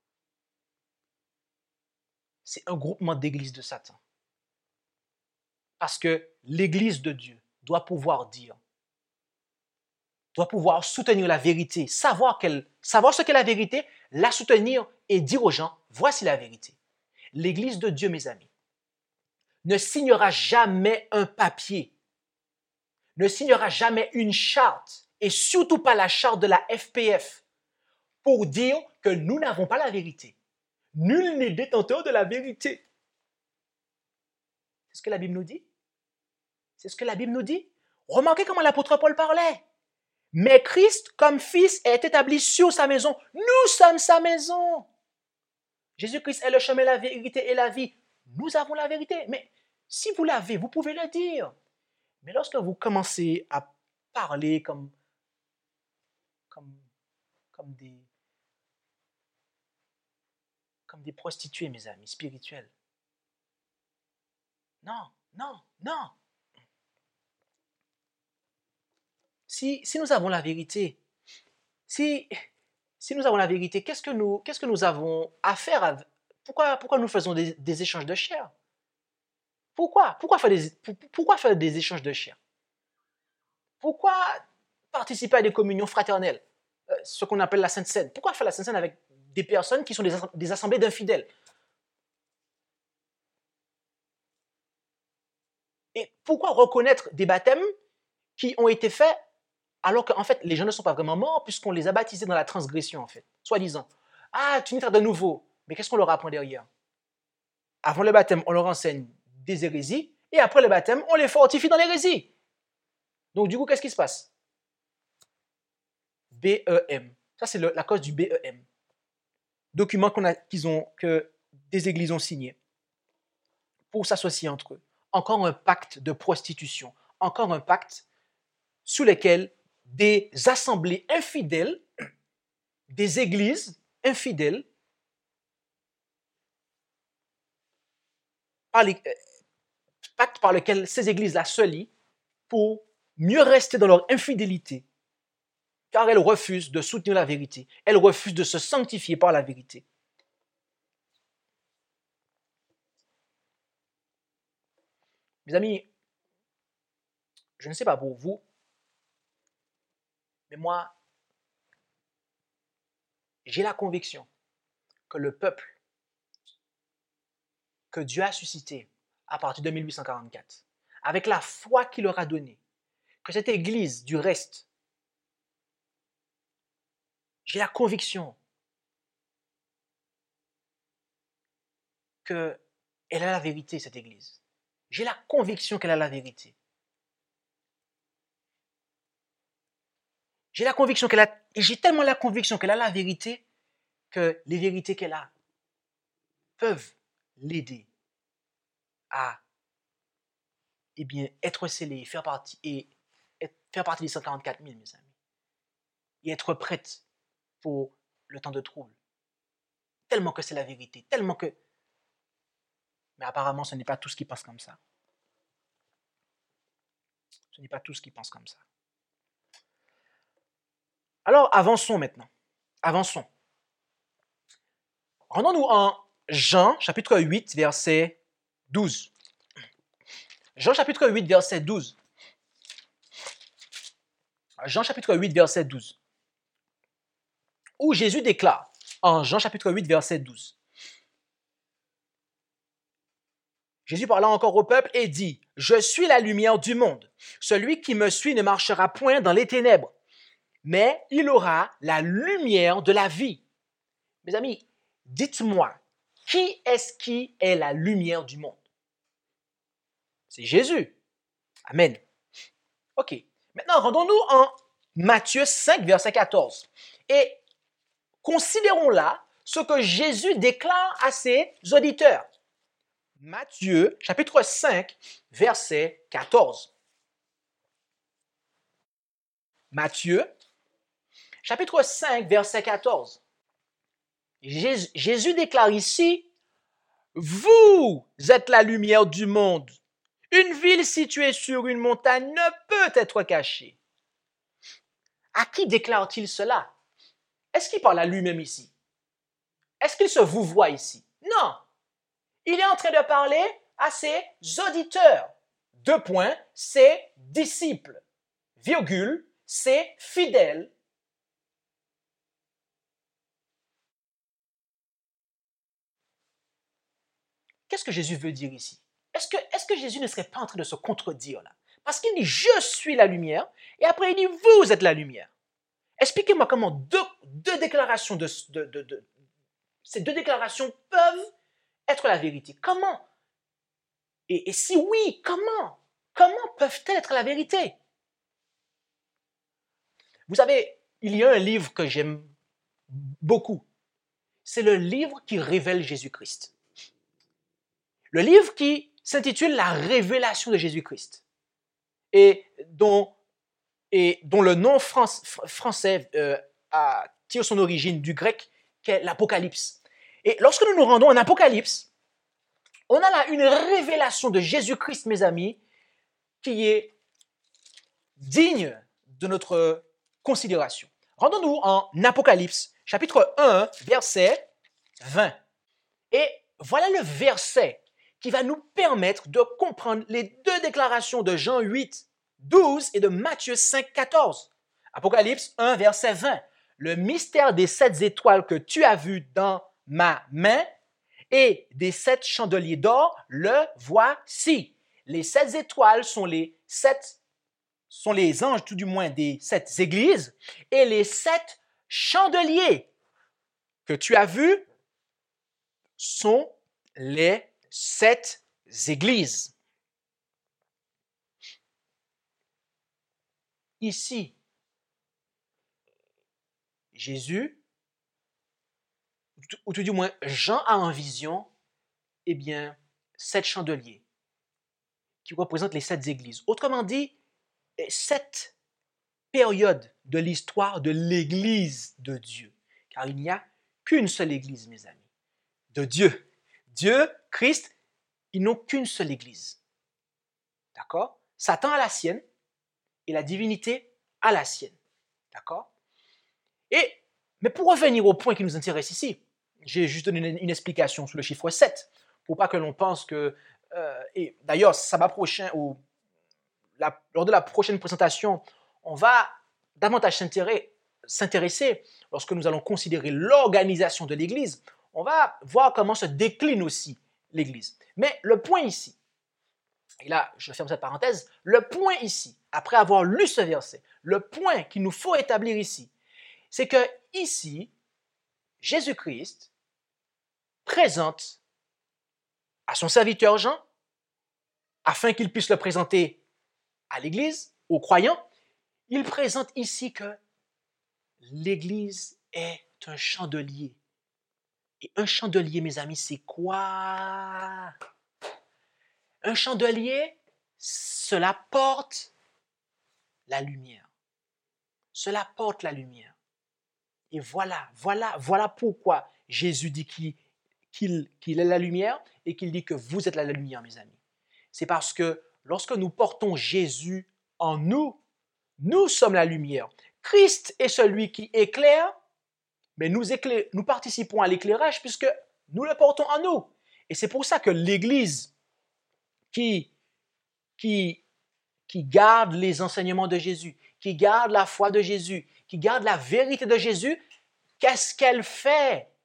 C'est un groupement d'églises de Satan. Parce que l'église de Dieu doit pouvoir dire, doit pouvoir soutenir la vérité, savoir, qu'elle, savoir ce qu'est la vérité, la soutenir et dire aux gens, voici la vérité. L'église de Dieu, mes amis, ne signera jamais un papier, ne signera jamais une charte, et surtout pas la charte de la F P F, pour dire que nous n'avons pas la vérité. Nul n'est détenteur de la vérité. C'est ce que la Bible nous dit. C'est ce que la Bible nous dit. Remarquez comment l'apôtre Paul parlait. Mais Christ, comme Fils, est établi sur sa maison. Nous sommes sa maison. Jésus-Christ est le chemin, la vérité et la vie. Nous avons la vérité. Mais si vous l'avez, vous pouvez le dire. Mais lorsque vous commencez à parler comme, comme, comme, des, comme des prostituées, mes amis, spirituelles. Non, non, non. Si, si nous avons la vérité, si, si nous avons la vérité, qu'est-ce que nous, qu'est-ce que nous avons à faire avec, pourquoi, pourquoi nous faisons des, des échanges de chair? Pourquoi? Pourquoi faire, des, pourquoi faire des échanges de chair? Pourquoi participer à des communions fraternelles, euh, ce qu'on appelle la Sainte Seine? Pourquoi faire la Sainte Seine avec des personnes qui sont des, des assemblées d'infidèles? Et pourquoi reconnaître des baptêmes qui ont été faits alors qu'en fait, les gens ne sont pas vraiment morts puisqu'on les a baptisés dans la transgression, en fait, soi-disant. Ah, tu n'es de nouveau. Mais qu'est-ce qu'on leur apprend derrière? Avant le baptême, on leur enseigne des hérésies et après le baptême, on les fortifie dans l'hérésie. Donc, du coup, qu'est-ce qui se passe? B E M. Ça, c'est le, la cause du B E M. Document qu'on a, qu'ils ont, que des églises ont signé pour s'associer entre eux. Encore un pacte de prostitution. Encore un pacte sous lequel des assemblées infidèles, des églises infidèles, par les, euh, pacte par lequel ces églises-là se lient pour mieux rester dans leur infidélité, car elles refusent de soutenir la vérité, elles refusent de se sanctifier par la vérité. Mes amis, je ne sais pas pour vous, mais moi, j'ai la conviction que le peuple que Dieu a suscité à partir de mille huit cent quarante-quatre, avec la foi qu'il leur a donnée, que cette Église, du reste, j'ai la conviction qu'elle a la vérité, cette Église. J'ai la conviction qu'elle a la vérité. J'ai la conviction qu'elle a, et j'ai tellement la conviction qu'elle a la vérité que les vérités qu'elle a peuvent l'aider à, eh bien, être scellée, faire partie, et être, faire partie des cent quarante-quatre mille, mes amis, et être prête pour le temps de trouble. Tellement que c'est la vérité, tellement que... Mais apparemment, ce n'est pas tous qui pensent comme ça. Ce n'est pas tous qui pensent comme ça. Alors, avançons maintenant. Avançons. Rendons-nous en Jean, chapitre huit, verset douze. Jean, chapitre huit, verset douze. Jean, chapitre huit, verset douze. Où Jésus déclare, en Jean chapitre huit, verset douze. Jésus parla encore au peuple et dit, « Je suis la lumière du monde. Celui qui me suit ne marchera point dans les ténèbres, mais il aura la lumière de la vie. » Mes amis, dites-moi, qui est-ce qui est la lumière du monde? C'est Jésus. Amen. OK. Maintenant, rendons-nous en Matthieu cinq, verset quatorze. Et considérons là ce que Jésus déclare à ses auditeurs. Matthieu, chapitre cinq, verset quatorze. Matthieu, chapitre cinq, verset quatorze. Jésus, Jésus déclare ici, « Vous êtes la lumière du monde. Une ville située sur une montagne ne peut être cachée. » À qui déclare-t-il cela? Est-ce qu'il parle à lui-même ici? Est-ce qu'il se vouvoie ici? Non. Il est en train de parler à ses auditeurs. Deux points, ses disciples. Virgule, ses fidèles. Qu'est-ce que Jésus veut dire ici? Est-ce que, est-ce que Jésus ne serait pas en train de se contredire là? Parce qu'il dit « Je suis la lumière » et après il dit « Vous êtes la lumière ». Expliquez-moi comment deux, deux déclarations de, de, de, de ces deux déclarations peuvent être la vérité. Comment? Et, et si oui, comment? Comment peuvent-elles être la vérité? Vous savez, il y a un livre que j'aime beaucoup. C'est le livre qui révèle Jésus-Christ. Le livre qui s'intitule « La révélation de Jésus-Christ » et dont, et dont le nom France, français euh, a, tire son origine du grec qu'est l'Apocalypse. Et lorsque nous nous rendons en Apocalypse, on a là une révélation de Jésus-Christ, mes amis, qui est digne de notre considération. Rendons-nous en Apocalypse, chapitre un, verset vingt. Et voilà le verset qui va nous permettre de comprendre les deux déclarations de Jean huit, douze et de Matthieu cinq, quatorze. Apocalypse un, verset vingt. Le mystère des sept étoiles que tu as vu dans ma main et des sept chandeliers d'or, le voici. Les sept étoiles sont les sept, sont les anges, tout du moins, des sept églises, et les sept chandeliers que tu as vus sont les sept églises. Ici, Jésus, ou tout du moins Jean a en vision, eh bien, sept chandeliers qui représentent les sept églises. Autrement dit, sept périodes de l'histoire de l'Église de Dieu. Car il n'y a qu'une seule Église, mes amis, de Dieu. Dieu, Christ, ils n'ont qu'une seule Église. D'accord? Satan a la sienne et la divinité a la sienne. D'accord? Et, mais pour revenir au point qui nous intéresse ici, j'ai juste donné une, une explication sur le chiffre sept, pour pas que l'on pense que... Euh, et d'ailleurs, sabbat prochain, ou la, lors de la prochaine présentation, on va davantage s'intéresser, lorsque nous allons considérer l'organisation de l'Église, on va voir comment se décline aussi l'Église. Mais le point ici, et là, je ferme cette parenthèse, le point ici, après avoir lu ce verset, le point qu'il nous faut établir ici, c'est que ici, Jésus-Christ présente à son serviteur Jean, afin qu'il puisse le présenter à l'Église, aux croyants, il présente ici que l'Église est un chandelier. Et un chandelier, mes amis, c'est quoi? Un chandelier, cela porte la lumière. Cela porte la lumière. Et voilà, voilà, voilà pourquoi Jésus dit qu'il, qu'il, qu'il est la lumière et qu'il dit que vous êtes la lumière, mes amis. C'est parce que lorsque nous portons Jésus en nous, nous sommes la lumière. Christ est celui qui éclaire, mais nous, éclair, nous participons à l'éclairage puisque nous le portons en nous. Et c'est pour ça que l'Église qui, qui, qui garde les enseignements de Jésus, qui garde la foi de Jésus, qui garde la vérité de Jésus, qu'est-ce qu'elle fait?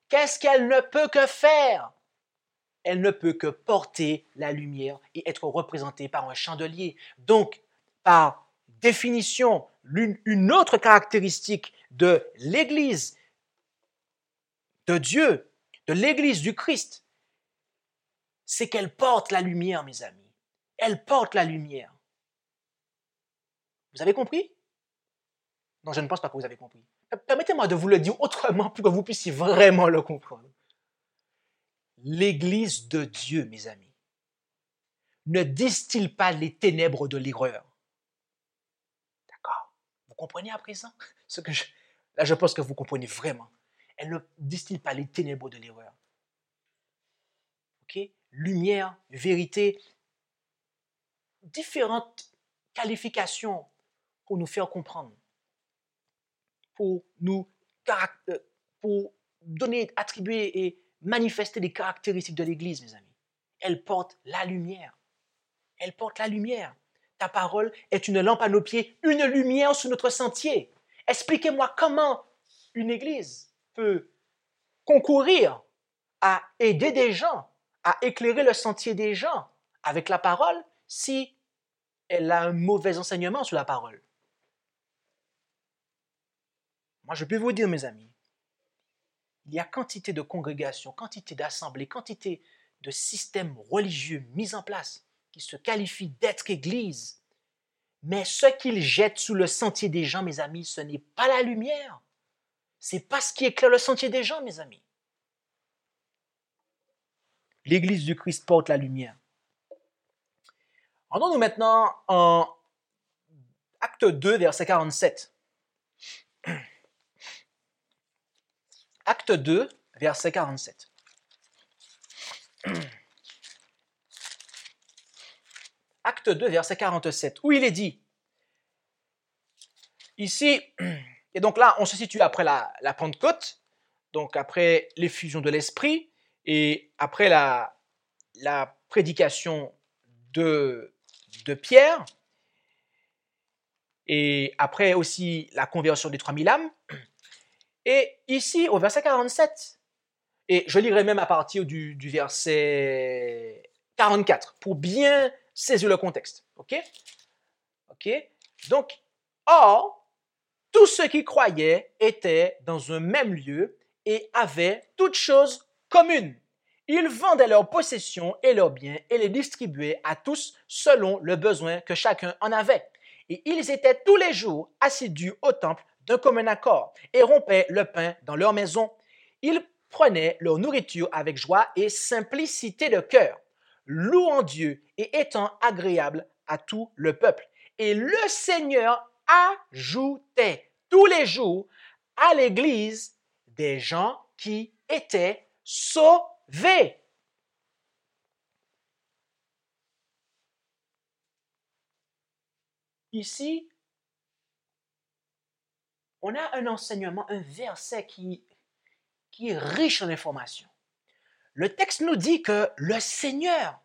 qu'est-ce qu'elle ne peut que faire? Elle ne peut que porter la lumière et être représentée par un chandelier. Donc, par définition, l'une, une autre caractéristique de l'Église de Dieu, de l'Église du Christ, c'est qu'elle porte la lumière, mes amis. Elle porte la lumière. Vous avez compris? Non, je ne pense pas que vous avez compris. Permettez-moi de vous le dire autrement pour que vous puissiez vraiment le comprendre. L'Église de Dieu, mes amis, ne distille pas les ténèbres de l'erreur. D'accord? Vous comprenez à présent? Ce que je, là, je pense que vous comprenez vraiment. Elle ne distille pas les ténèbres de l'erreur. Ok? Lumière, vérité, différentes qualifications pour nous faire comprendre, pour nous pour donner, attribuer et manifester les caractéristiques de l'Église, mes amis. Elle porte la lumière. Elle porte la lumière. Ta parole est une lampe à nos pieds, une lumière sur notre sentier. Expliquez-moi comment une Église peut concourir à aider des gens, à éclairer le sentier des gens avec la parole si elle a un mauvais enseignement sur la parole. Moi, je peux vous dire, mes amis, il y a quantité de congrégations, quantité d'assemblées, quantité de systèmes religieux mis en place qui se qualifient d'être église. Mais ce qu'ils jettent sous le sentier des gens, mes amis, ce n'est pas la lumière. Ce n'est pas ce qui éclaire le sentier des gens, mes amis. L'Église du Christ porte la lumière. Rendons-nous maintenant en Acte deux, verset quarante-sept. Acte deux, verset quarante-sept. Acte deux, verset quarante-sept, où il est dit, ici, et donc là, on se situe après la, la Pentecôte, donc après l'effusion de l'Esprit, et après la, la prédication de, de Pierre, et après aussi la conversion des trois mille âmes. Et ici, au verset quarante-sept, et je lirai même à partir du, du verset quarante-quatre, pour bien saisir le contexte. OK? OK? Donc, or, tous ceux qui croyaient étaient dans un même lieu et avaient toutes choses communes. Ils vendaient leurs possessions et leurs biens et les distribuaient à tous selon le besoin que chacun en avait. Et ils étaient tous les jours assidus au temple d'un commun accord et rompaient le pain dans leur maison. Ils prenaient leur nourriture avec joie et simplicité de cœur, louant Dieu et étant agréables à tout le peuple. Et le Seigneur ajoutait tous les jours à l'Église des gens qui étaient sauvés. Ici, on a un enseignement, un verset qui, qui est riche en informations. Le texte nous dit que le Seigneur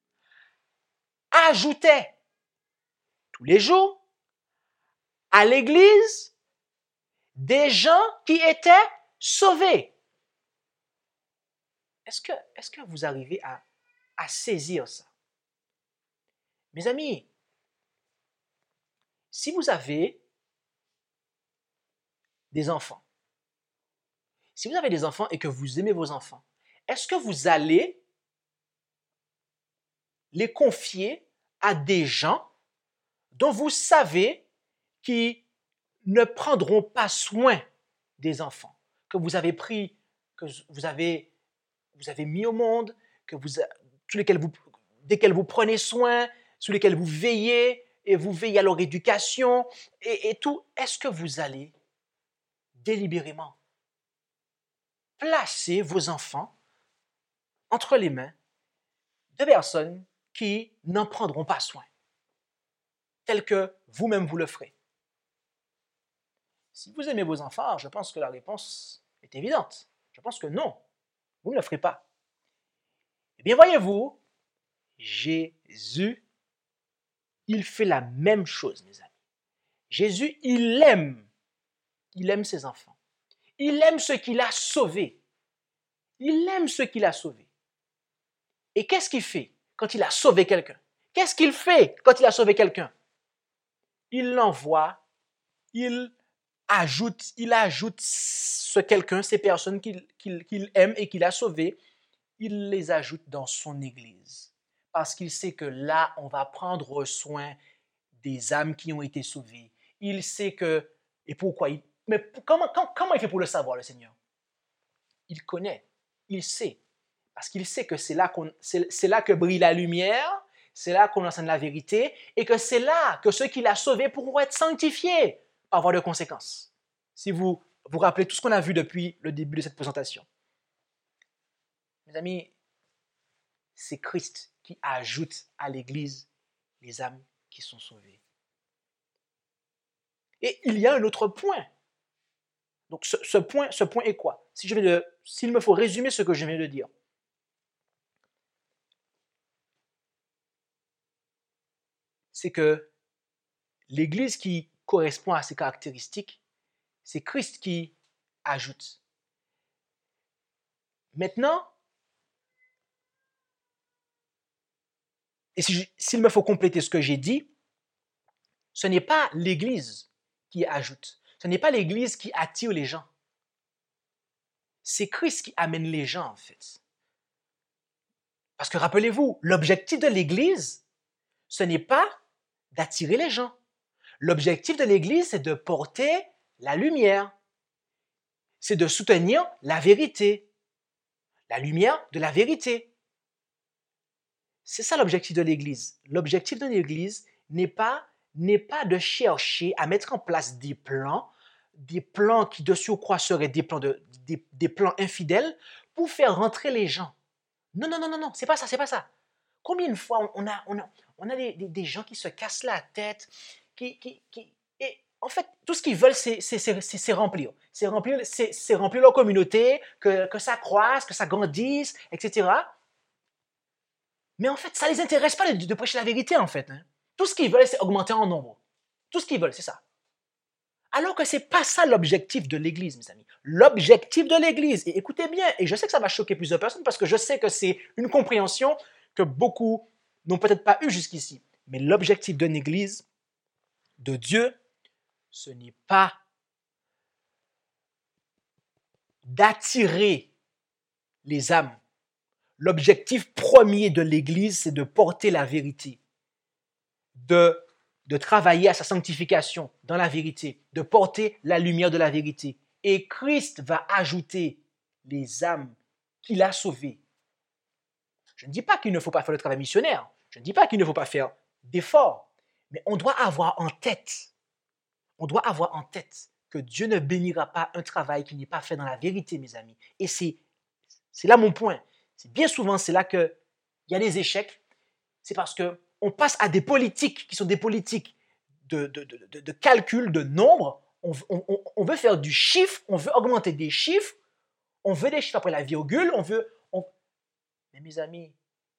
ajoutait tous les jours à l'Église des gens qui étaient sauvés. Est-ce que, est-ce que vous arrivez à, à saisir ça? Mes amis, si vous avez des enfants, si vous avez des enfants et que vous aimez vos enfants, est-ce que vous allez les confier à des gens dont vous savez qui ne prendront pas soin des enfants, que vous avez pris, que vous avez, vous avez mis au monde, que vous, sur lesquels vous, desquels vous prenez soin, sur lesquels vous veillez, et vous veillez à leur éducation, et, et tout? Est-ce que vous allez délibérément placer vos enfants entre les mains de personnes qui n'en prendront pas soin, tel que vous-même vous le ferez? Si vous aimez vos enfants, je pense que la réponse est évidente. Je pense que non, vous ne le ferez pas. Eh bien, voyez-vous, Jésus, il fait la même chose, mes amis. Jésus, il aime, il aime ses enfants. Il aime ceux qu'il a sauvés. Il aime ceux qu'il a sauvés. Et qu'est-ce qu'il fait quand il a sauvé quelqu'un? Qu'est-ce qu'il fait quand il a sauvé quelqu'un? Il l'envoie, il ajoute, il ajoute ce quelqu'un, ces personnes qu'il qu'il, qu'il aime et qu'il a sauvées, il les ajoute dans son église. Parce qu'il sait que là, on va prendre soin des âmes qui ont été sauvées. Il sait que, et pourquoi? Il, mais comment, comment, comment il fait pour le savoir, le Seigneur? Il connaît, il sait. Parce qu'il sait que c'est là, qu'on, c'est, c'est là que brille la lumière, c'est là qu'on enseigne la vérité, et que c'est là que ceux qu'il a sauvés pourront être sanctifiés par voie de conséquence. Si vous vous rappelez tout ce qu'on a vu depuis le début de cette présentation. Mes amis, c'est Christ qui ajoute à l'Église les âmes qui sont sauvées. Et il y a un autre point. Donc ce, ce, point, ce point est quoi? Si je vais le, s'il me faut résumer ce que je viens de dire. C'est que l'Église qui correspond à ces caractéristiques, c'est Christ qui ajoute. Maintenant, et si je, s'il me faut compléter ce que j'ai dit, ce n'est pas l'Église qui ajoute. Ce n'est pas l'Église qui attire les gens. C'est Christ qui amène les gens, en fait. Parce que rappelez-vous, l'objectif de l'Église, ce n'est pas d'attirer les gens. L'objectif de l'Église, c'est de porter la lumière. C'est de soutenir la vérité. La lumière de la vérité. C'est ça l'objectif de l'Église. L'objectif de l'Église n'est pas, n'est pas de chercher à mettre en place des plans, des plans qui de surcroît seraient des plans, de, des, des plans infidèles pour faire rentrer les gens. Non, non, non, non, non, c'est pas ça, c'est pas ça. Combien de fois on a, on a, on a des, des, des gens qui se cassent la tête, qui, qui, qui, et en fait, tout ce qu'ils veulent, c'est, c'est, c'est, c'est, c'est remplir. C'est remplir, c'est, c'est remplir leur communauté, que, que ça croisse, que ça grandisse, et cetera. Mais en fait, ça ne les intéresse pas de, de prêcher la vérité, en fait. Hein. Tout ce qu'ils veulent, c'est augmenter en nombre. Tout ce qu'ils veulent, c'est ça. Alors que ce n'est pas ça l'objectif de l'Église, mes amis. L'objectif de l'Église, et écoutez bien, et je sais que ça va choquer plusieurs personnes parce que je sais que c'est une compréhension que beaucoup n'ont peut-être pas eue jusqu'ici. Mais l'objectif d'une Église, de Dieu, ce n'est pas d'attirer les âmes. L'objectif premier de l'Église, c'est de porter la vérité, de, de travailler à sa sanctification dans la vérité, de porter la lumière de la vérité. Et Christ va ajouter les âmes qu'il a sauvées. Je ne dis pas qu'il ne faut pas faire le travail missionnaire, je ne dis pas qu'il ne faut pas faire d'efforts, mais on doit avoir en tête, on doit avoir en tête que Dieu ne bénira pas un travail qui n'est pas fait dans la vérité, mes amis. Et c'est, c'est là mon point. C'est bien souvent, c'est là qu'il y a des échecs. C'est parce qu'on passe à des politiques qui sont des politiques de, de, de, de, de calcul, de nombre. On, on, on veut faire du chiffre, on veut augmenter des chiffres, on veut des chiffres après la virgule, on veut... On... Mais mes amis,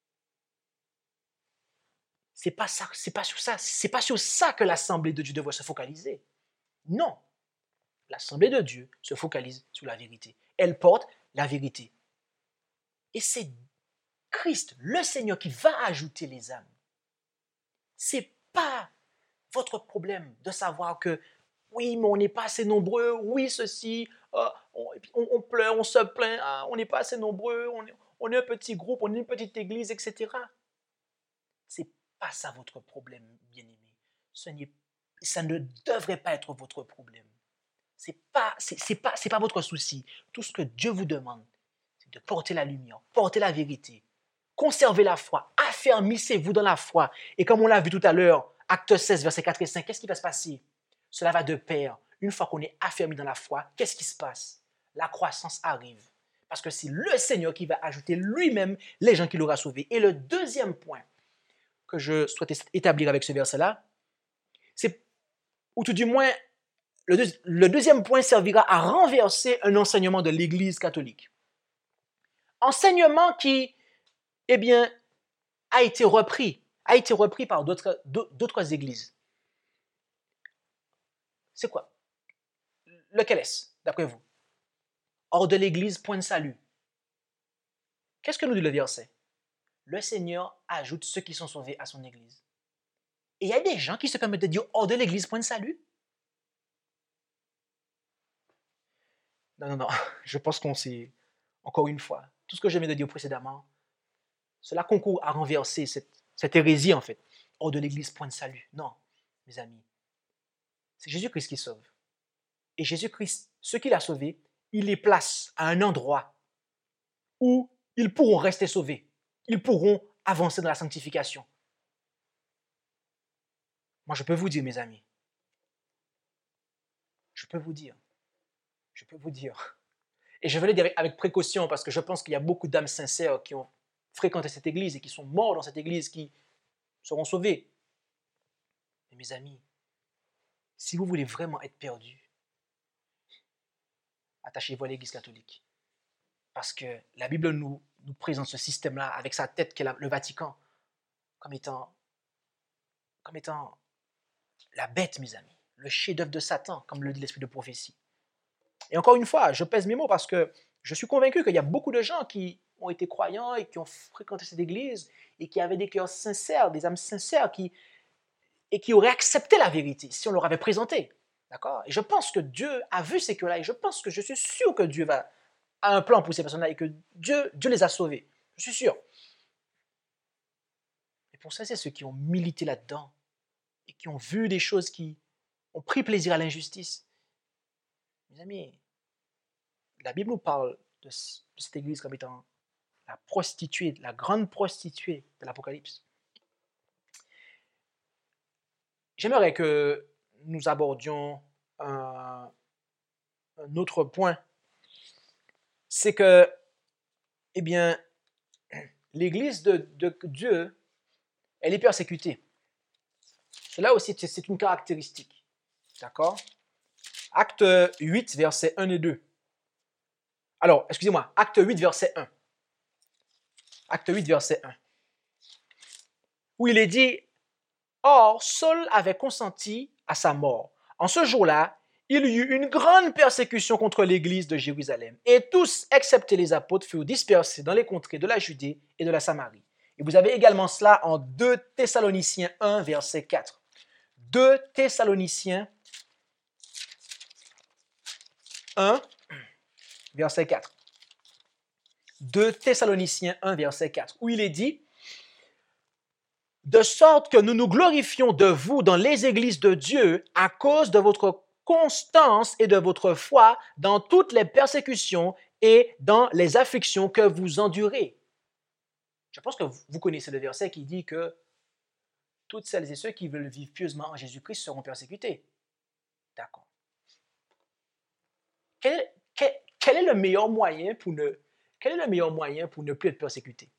c'est pas ça, c'est pas sur ça, c'est pas sur ça que l'Assemblée de Dieu devrait se focaliser. Non. L'Assemblée de Dieu se focalise sur la vérité. Elle porte la vérité. Et c'est Christ, le Seigneur, qui va ajouter les âmes. Ce n'est pas votre problème de savoir que, oui, mais on n'est pas assez nombreux, oui, ceci, euh, on, on, on pleure, on se plaint, ah, on n'est pas assez nombreux, on est, on est un petit groupe, on est une petite église, et cetera. Ce n'est pas ça votre problème, bien-aimé. Ce n'est, ça ne devrait pas être votre problème. Ce n'est pas, c'est, c'est pas, c'est pas votre souci. Tout ce que Dieu vous demande, de porter la lumière, porter la vérité, conserver la foi, affermissez-vous dans la foi. Et comme on l'a vu tout à l'heure, acte seize, versets quatre et cinq, qu'est-ce qui va se passer? Cela va de pair. Une fois qu'on est affermi dans la foi, qu'est-ce qui se passe? La croissance arrive. Parce que c'est le Seigneur qui va ajouter lui-même les gens qu'il aura sauvés. Et le deuxième point que je souhaite établir avec ce verset-là, c'est, ou tout du moins, le, deux, le deuxième point servira à renverser un enseignement de l'Église catholique. Enseignement qui, eh bien, a été repris, a été repris par d'autres, d'autres églises. C'est quoi? Lequel est-ce, d'après vous? Hors de l'église, point de salut. Qu'est-ce que nous dit le verset? Le Seigneur ajoute ceux qui sont sauvés à son Église. Et il y a des gens qui se permettent de dire hors de l'Église, point de salut. Non, non, non. Je pense qu'on s'est, encore une fois, tout ce que je viens de dire précédemment, cela concourt à renverser cette, cette hérésie, en fait. Hors de l'Église, point de salut. Non, mes amis. C'est Jésus-Christ qui sauve. Et Jésus-Christ, ceux qu'il a sauvés, il les place à un endroit où ils pourront rester sauvés. Ils pourront avancer dans la sanctification. Moi, je peux vous dire, mes amis, je peux vous dire, je peux vous dire, et je vais le dire avec, avec précaution parce que je pense qu'il y a beaucoup d'âmes sincères qui ont fréquenté cette église et qui sont morts dans cette église, qui seront sauvés. Mais mes amis, si vous voulez vraiment être perdus, attachez-vous à l'église catholique. Parce que la Bible nous, nous présente ce système-là avec sa tête qui est la, le Vatican comme étant, comme étant la bête, mes amis, le chef-d'œuvre de Satan, comme le dit l'esprit de prophétie. Et encore une fois, je pèse mes mots parce que je suis convaincu qu'il y a beaucoup de gens qui ont été croyants et qui ont fréquenté cette église et qui avaient des cœurs sincères, des âmes sincères qui, et qui auraient accepté la vérité si on leur avait présenté. D'accord? Et je pense que Dieu a vu ces cœurs-là et je pense que je suis sûr que Dieu va, a un plan pour ces personnes-là et que Dieu, Dieu les a sauvés. Je suis sûr. Et pour ça, c'est ceux qui ont milité là-dedans et qui ont vu des choses qui ont pris plaisir à l'injustice. Mes amis, la Bible nous parle de, de cette église comme étant la prostituée, la grande prostituée de l'Apocalypse. J'aimerais que nous abordions un, un autre point. C'est que, eh bien, l'église de, de Dieu, elle est persécutée. Cela aussi, c'est une caractéristique. D'accord? Acte huit, versets un et deux. Alors, excusez-moi, acte huit, verset un. Acte huit, verset un. Où il est dit, « Or, Saul avait consenti à sa mort. En ce jour-là, il y eut une grande persécution contre l'église de Jérusalem. Et tous, excepté les apôtres, furent dispersés dans les contrées de la Judée et de la Samarie. » Et vous avez également cela en deux Thessaloniciens un, verset quatre. deux Thessaloniciens un, verset quatre. deux Thessaloniciens un, verset quatre, où il est dit « De sorte que nous nous glorifions de vous dans les églises de Dieu à cause de votre constance et de votre foi dans toutes les persécutions et dans les afflictions que vous endurez. » Je pense que vous connaissez le verset qui dit que toutes celles et ceux qui veulent vivre pieusement en Jésus-Christ seront persécutés. D'accord. Quel, quel, quel est le meilleur moyen pour ne, quel est le meilleur moyen pour ne plus être persécuté?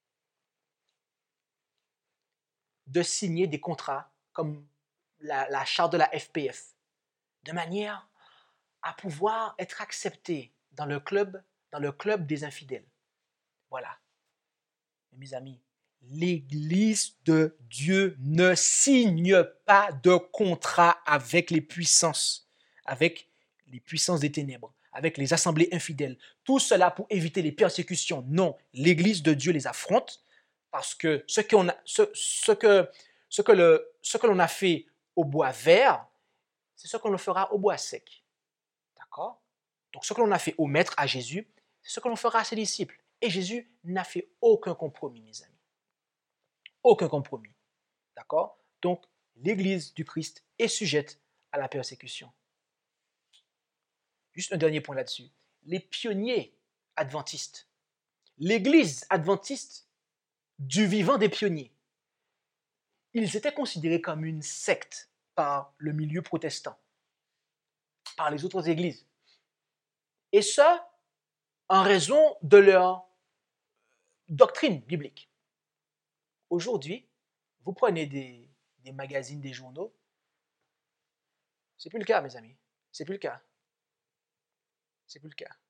De signer des contrats comme la, la charte de la F P F, de manière à pouvoir être accepté dans le club, dans le club des infidèles. Voilà. Mes amis, l'Église de Dieu ne signe pas de contrat avec les puissances, avec les puissances des ténèbres, avec les assemblées infidèles. Tout cela pour éviter les persécutions. Non, l'Église de Dieu les affronte parce que ce, qu'on a, ce, ce que, ce que, le, ce que l'on a fait au bois vert, c'est ce qu'on le fera au bois sec. D'accord? Donc ce que l'on a fait au Maître, à Jésus, c'est ce que l'on fera à ses disciples. Et Jésus n'a fait aucun compromis, mes amis. Aucun compromis. D'accord? Donc, l'Église du Christ est sujette à la persécution. Juste un dernier point là-dessus. Les pionniers adventistes, l'Église adventiste du vivant des pionniers, ils étaient considérés comme une secte par le milieu protestant, par les autres églises. Et ça, en raison de leur doctrine biblique. Aujourd'hui, vous prenez des, des magazines, des journaux, c'est plus le cas, mes amis. C'est plus le cas. C'est plus le cas.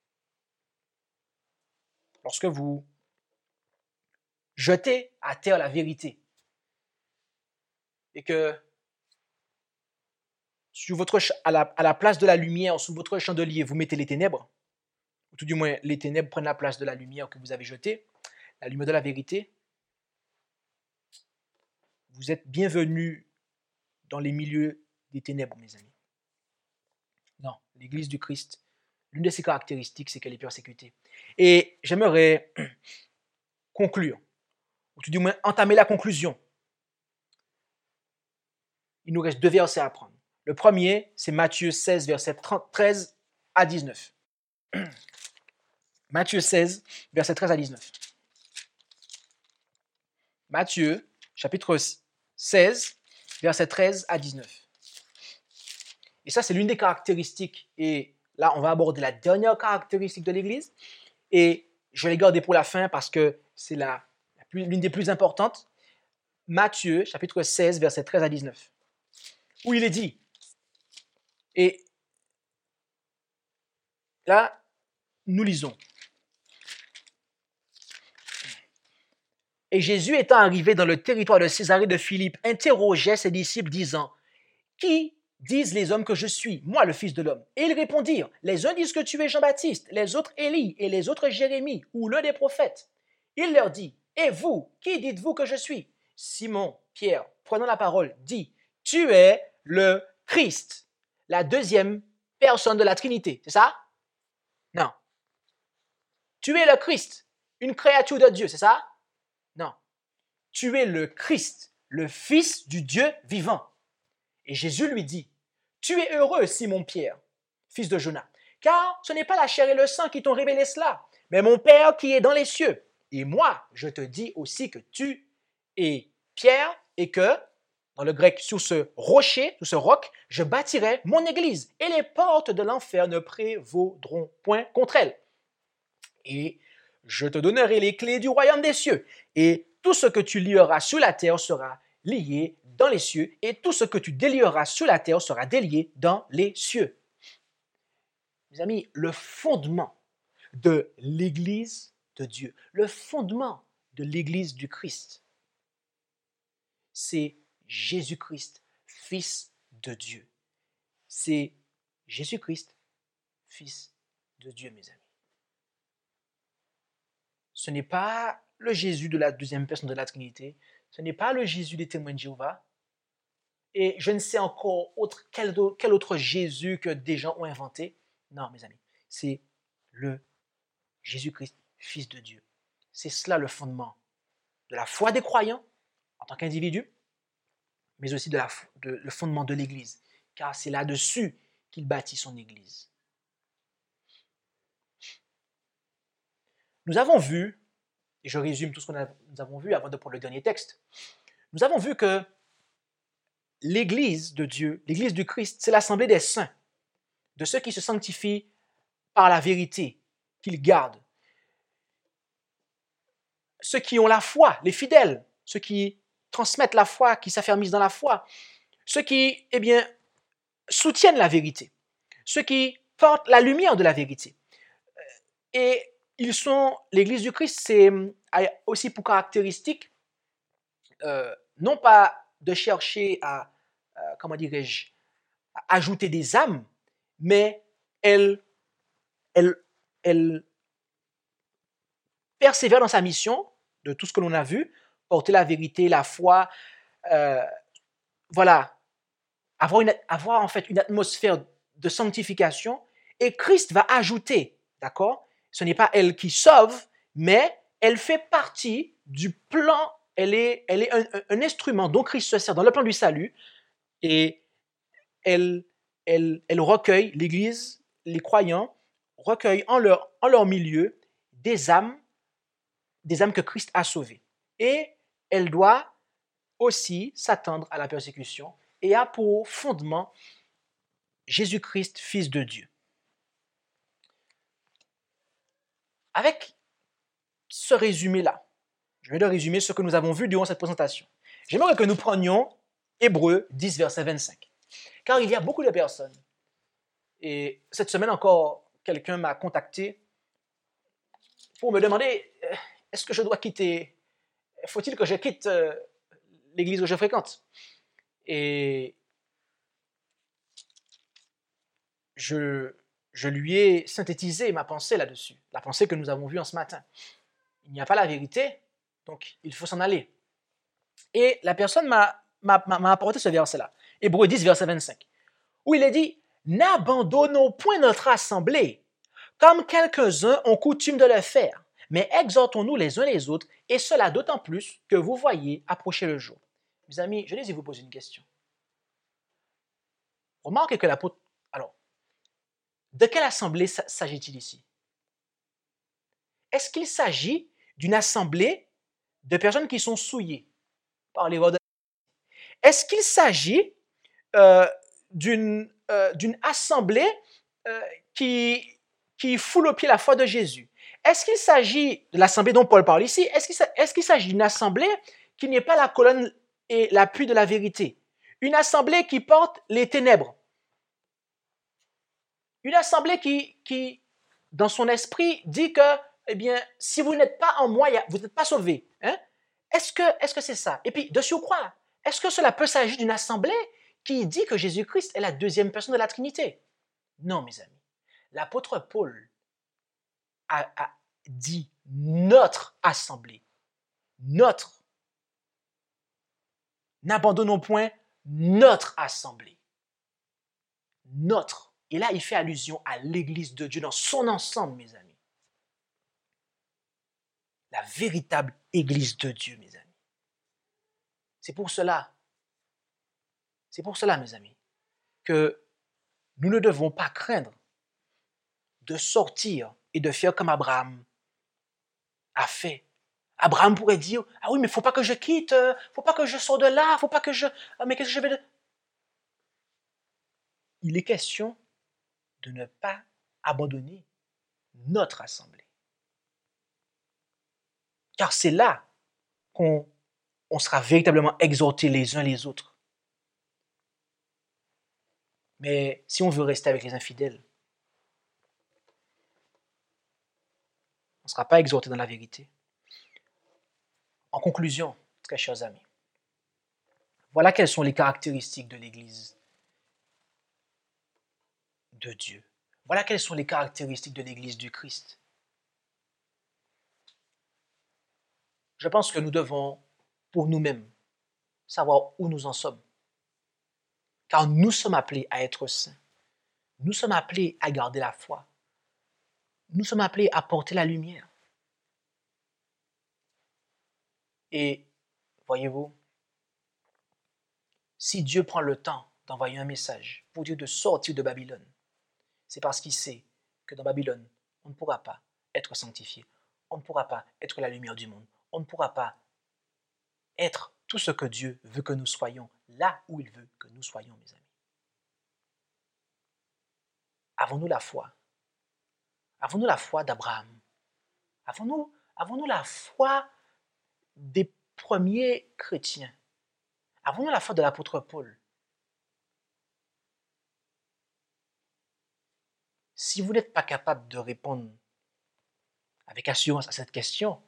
Lorsque vous jetez à terre la vérité et que sur votre, à, la, à la place de la lumière, sous votre chandelier, vous mettez les ténèbres, ou tout du moins les ténèbres prennent la place de la lumière que vous avez jetée, la lumière de la vérité, vous êtes bienvenus dans les milieux des ténèbres, mes amis. Non, l'Église du Christ, l'une de ses caractéristiques, c'est qu'elle est persécutée. Et j'aimerais conclure, ou tout du moins entamer la conclusion. Il nous reste deux versets à prendre. Le premier, c'est Matthieu seize, versets treize à dix-neuf. Matthieu seize, versets treize à dix-neuf. Matthieu, chapitre seize, versets treize à dix-neuf. Et ça, c'est l'une des caractéristiques. Et là, on va aborder la dernière caractéristique de l'Église. Et je vais les garder pour la fin parce que c'est la, la plus, l'une des plus importantes. Matthieu, chapitre seize, versets treize à dix-neuf. Où il est dit, et là, nous lisons. Et Jésus étant arrivé dans le territoire de Césarée de Philippe, interrogeait ses disciples disant, « Qui disent les hommes que je suis, moi le Fils de l'homme ?» Et ils répondirent, « Les uns disent que tu es Jean-Baptiste, les autres Élie, et les autres Jérémie, ou l'un des prophètes. » Il leur dit, « Et vous, qui dites-vous que je suis ?» Simon, Pierre, prenant la parole, dit, « Tu es le Christ, la deuxième personne de la Trinité. » C'est ça? Non. Tu es le Christ, une créature de Dieu, c'est ça? Non. Tu es le Christ, le Fils du Dieu vivant. Et Jésus lui dit, « Tu es heureux, Simon-Pierre, fils de Jonas, car ce n'est pas la chair et le sang qui t'ont révélé cela, mais mon Père qui est dans les cieux. Et moi, je te dis aussi que tu es Pierre et que, dans le grec, sur ce rocher, sur ce roc, je bâtirai mon église, et les portes de l'enfer ne prévaudront point contre elle. Et je te donnerai les clés du royaume des cieux, et tout ce que tu lieras sur la terre sera lié dans les cieux, et tout ce que tu délieras sur la terre sera délié dans les cieux. » Mes amis, le fondement de l'Église de Dieu, le fondement de l'Église du Christ, c'est Jésus-Christ, Fils de Dieu. C'est Jésus-Christ, Fils de Dieu, mes amis. Ce n'est pas le Jésus de la deuxième personne de la Trinité, ce n'est pas le Jésus des témoins de Jéhovah, et je ne sais encore autre, quel, quel autre Jésus que des gens ont inventé. Non, mes amis, c'est le Jésus-Christ, Fils de Dieu. C'est cela le fondement de la foi des croyants en tant qu'individus, mais aussi de la, de, le fondement de l'Église, car c'est là-dessus qu'il bâtit son Église. Nous avons vu, et je résume tout ce que nous avons vu avant de prendre le dernier texte, nous avons vu que l'Église de Dieu, l'Église du Christ, c'est l'assemblée des saints, de ceux qui se sanctifient par la vérité, qu'ils gardent. Ceux qui ont la foi, les fidèles, ceux qui transmettent la foi, qui s'affermissent dans la foi, ceux qui, eh bien, soutiennent la vérité, ceux qui portent la lumière de la vérité. Et ils sont, l'Église du Christ, c'est aussi pour caractéristique, euh, non pas de chercher à, euh, comment dirais-je, à ajouter des âmes, mais elle, elle, elle persévère dans sa mission, de tout ce que l'on a vu, porter la vérité, la foi, euh, voilà, avoir, une, avoir en fait une atmosphère de sanctification, et Christ va ajouter, d'accord? Ce n'est pas elle qui sauve, mais elle fait partie du plan, elle est, elle est un, un instrument dont Christ se sert dans le plan du salut, et elle, elle, elle recueille, l'Église, les croyants, recueillent en leur, en leur milieu des âmes, des âmes que Christ a sauvées. Et elle doit aussi s'attendre à la persécution et a pour fondement Jésus-Christ, Fils de Dieu. Avec ce résumé-là, je vais de résumer ce que nous avons vu durant cette présentation. J'aimerais que nous prenions Hébreux dix, verset vingt-cinq. Car il y a beaucoup de personnes, et cette semaine encore, quelqu'un m'a contacté pour me demander, est-ce que je dois quitter, faut-il que je quitte l'église où je fréquente? Et je, je lui ai synthétisé ma pensée là-dessus, la pensée que nous avons vue en ce matin. Il n'y a pas la vérité, donc il faut s'en aller. Et la personne m'a, m'a, m'a apporté ce verset-là, Hébreux dix, verset vingt-cinq, où il est dit « N'abandonnons point notre assemblée, comme quelques-uns ont coutume de le faire, mais exhortons-nous les uns les autres, et cela d'autant plus que vous voyez approcher le jour. » Mes amis, je désire vous poser une question. Remarquez que l'apôtre... Alors, de quelle assemblée s'agit-il ici? Est-ce qu'il s'agit d'une assemblée de personnes qui sont souillées par les voies de... Est-ce qu'il s'agit euh, d'une, euh, d'une assemblée euh, qui, qui foule au pied la foi de Jésus? Est-ce qu'il s'agit de l'assemblée dont Paul parle ici? Est-ce qu'il, est-ce qu'il s'agit d'une assemblée qui n'est pas la colonne et l'appui de la vérité? Une assemblée qui porte les ténèbres? Une assemblée qui, qui, dans son esprit, dit que, eh bien, si vous n'êtes pas en moi, vous n'êtes pas sauvés. Hein? Est-ce que, est-ce que c'est ça? Et puis, de surcroît, est-ce que cela peut s'agir d'une assemblée qui dit que Jésus-Christ est la deuxième personne de la Trinité? Non, mes amis. L'apôtre Paul a, a dit notre assemblée. Notre. N'abandonnons point notre assemblée. Notre. Et là, il fait allusion à l'Église de Dieu dans son ensemble, mes amis. La véritable Église de Dieu, mes amis. C'est pour cela, c'est pour cela, mes amis, que nous ne devons pas craindre de sortir et de faire comme Abraham a fait. Abraham pourrait dire, ah oui, mais il ne faut pas que je quitte, il ne faut pas que je sorte de là, il ne faut pas que je... Ah, mais qu'est-ce que je vais... De... Il est question de ne pas abandonner notre assemblée. Car c'est là qu'on on sera véritablement exhortés les uns les autres. Mais si on veut rester avec les infidèles, on ne sera pas exhorté dans la vérité. En conclusion, très chers amis, voilà quelles sont les caractéristiques de l'Église de Dieu. Voilà quelles sont les caractéristiques de l'Église du Christ. Je pense que nous devons, pour nous-mêmes, savoir où nous en sommes. Car nous sommes appelés à être saints. Nous sommes appelés à garder la foi. Nous sommes appelés à porter la lumière. Et, voyez-vous, si Dieu prend le temps d'envoyer un message pour dire de sortir de Babylone, c'est parce qu'il sait que dans Babylone, on ne pourra pas être sanctifié. On ne pourra pas être la lumière du monde. On ne pourra pas être tout ce que Dieu veut que nous soyons, là où il veut que nous soyons, mes amis. Avons-nous la foi? Avons-nous la foi d'Abraham? Avons-nous, avons-nous la foi des premiers chrétiens? Avons-nous la foi de l'apôtre Paul? Si vous n'êtes pas capable de répondre avec assurance à cette question,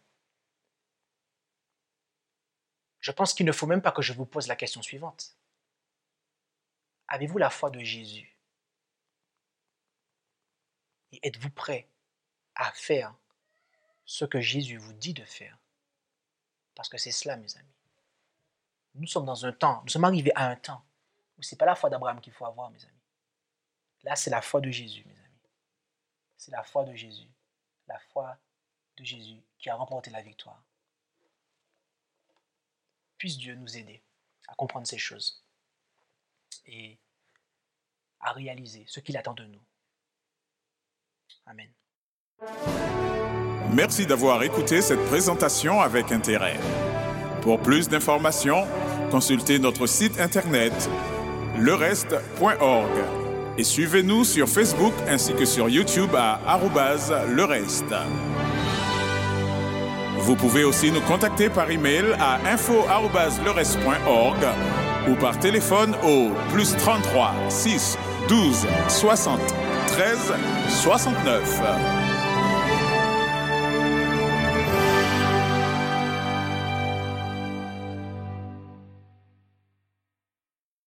je pense qu'il ne faut même pas que je vous pose la question suivante. Avez-vous la foi de Jésus? Et êtes-vous prêt à faire ce que Jésus vous dit de faire? Parce que c'est cela, mes amis. Nous sommes dans un temps, nous sommes arrivés à un temps où ce n'est pas la foi d'Abraham qu'il faut avoir, mes amis. Là, c'est la foi de Jésus, mes amis. C'est la foi de Jésus. La foi de Jésus qui a remporté la victoire. Puisse Dieu nous aider à comprendre ces choses et à réaliser ce qu'il attend de nous. Amen. Merci d'avoir écouté cette présentation avec intérêt. Pour plus d'informations, consultez notre site internet le reste point org et suivez-nous sur Facebook ainsi que sur YouTube à arobase lereste. Vous pouvez aussi nous contacter par email à info arobase lereste point org ou par téléphone au plus trente-trois six douze soixante treize soixante-neuf.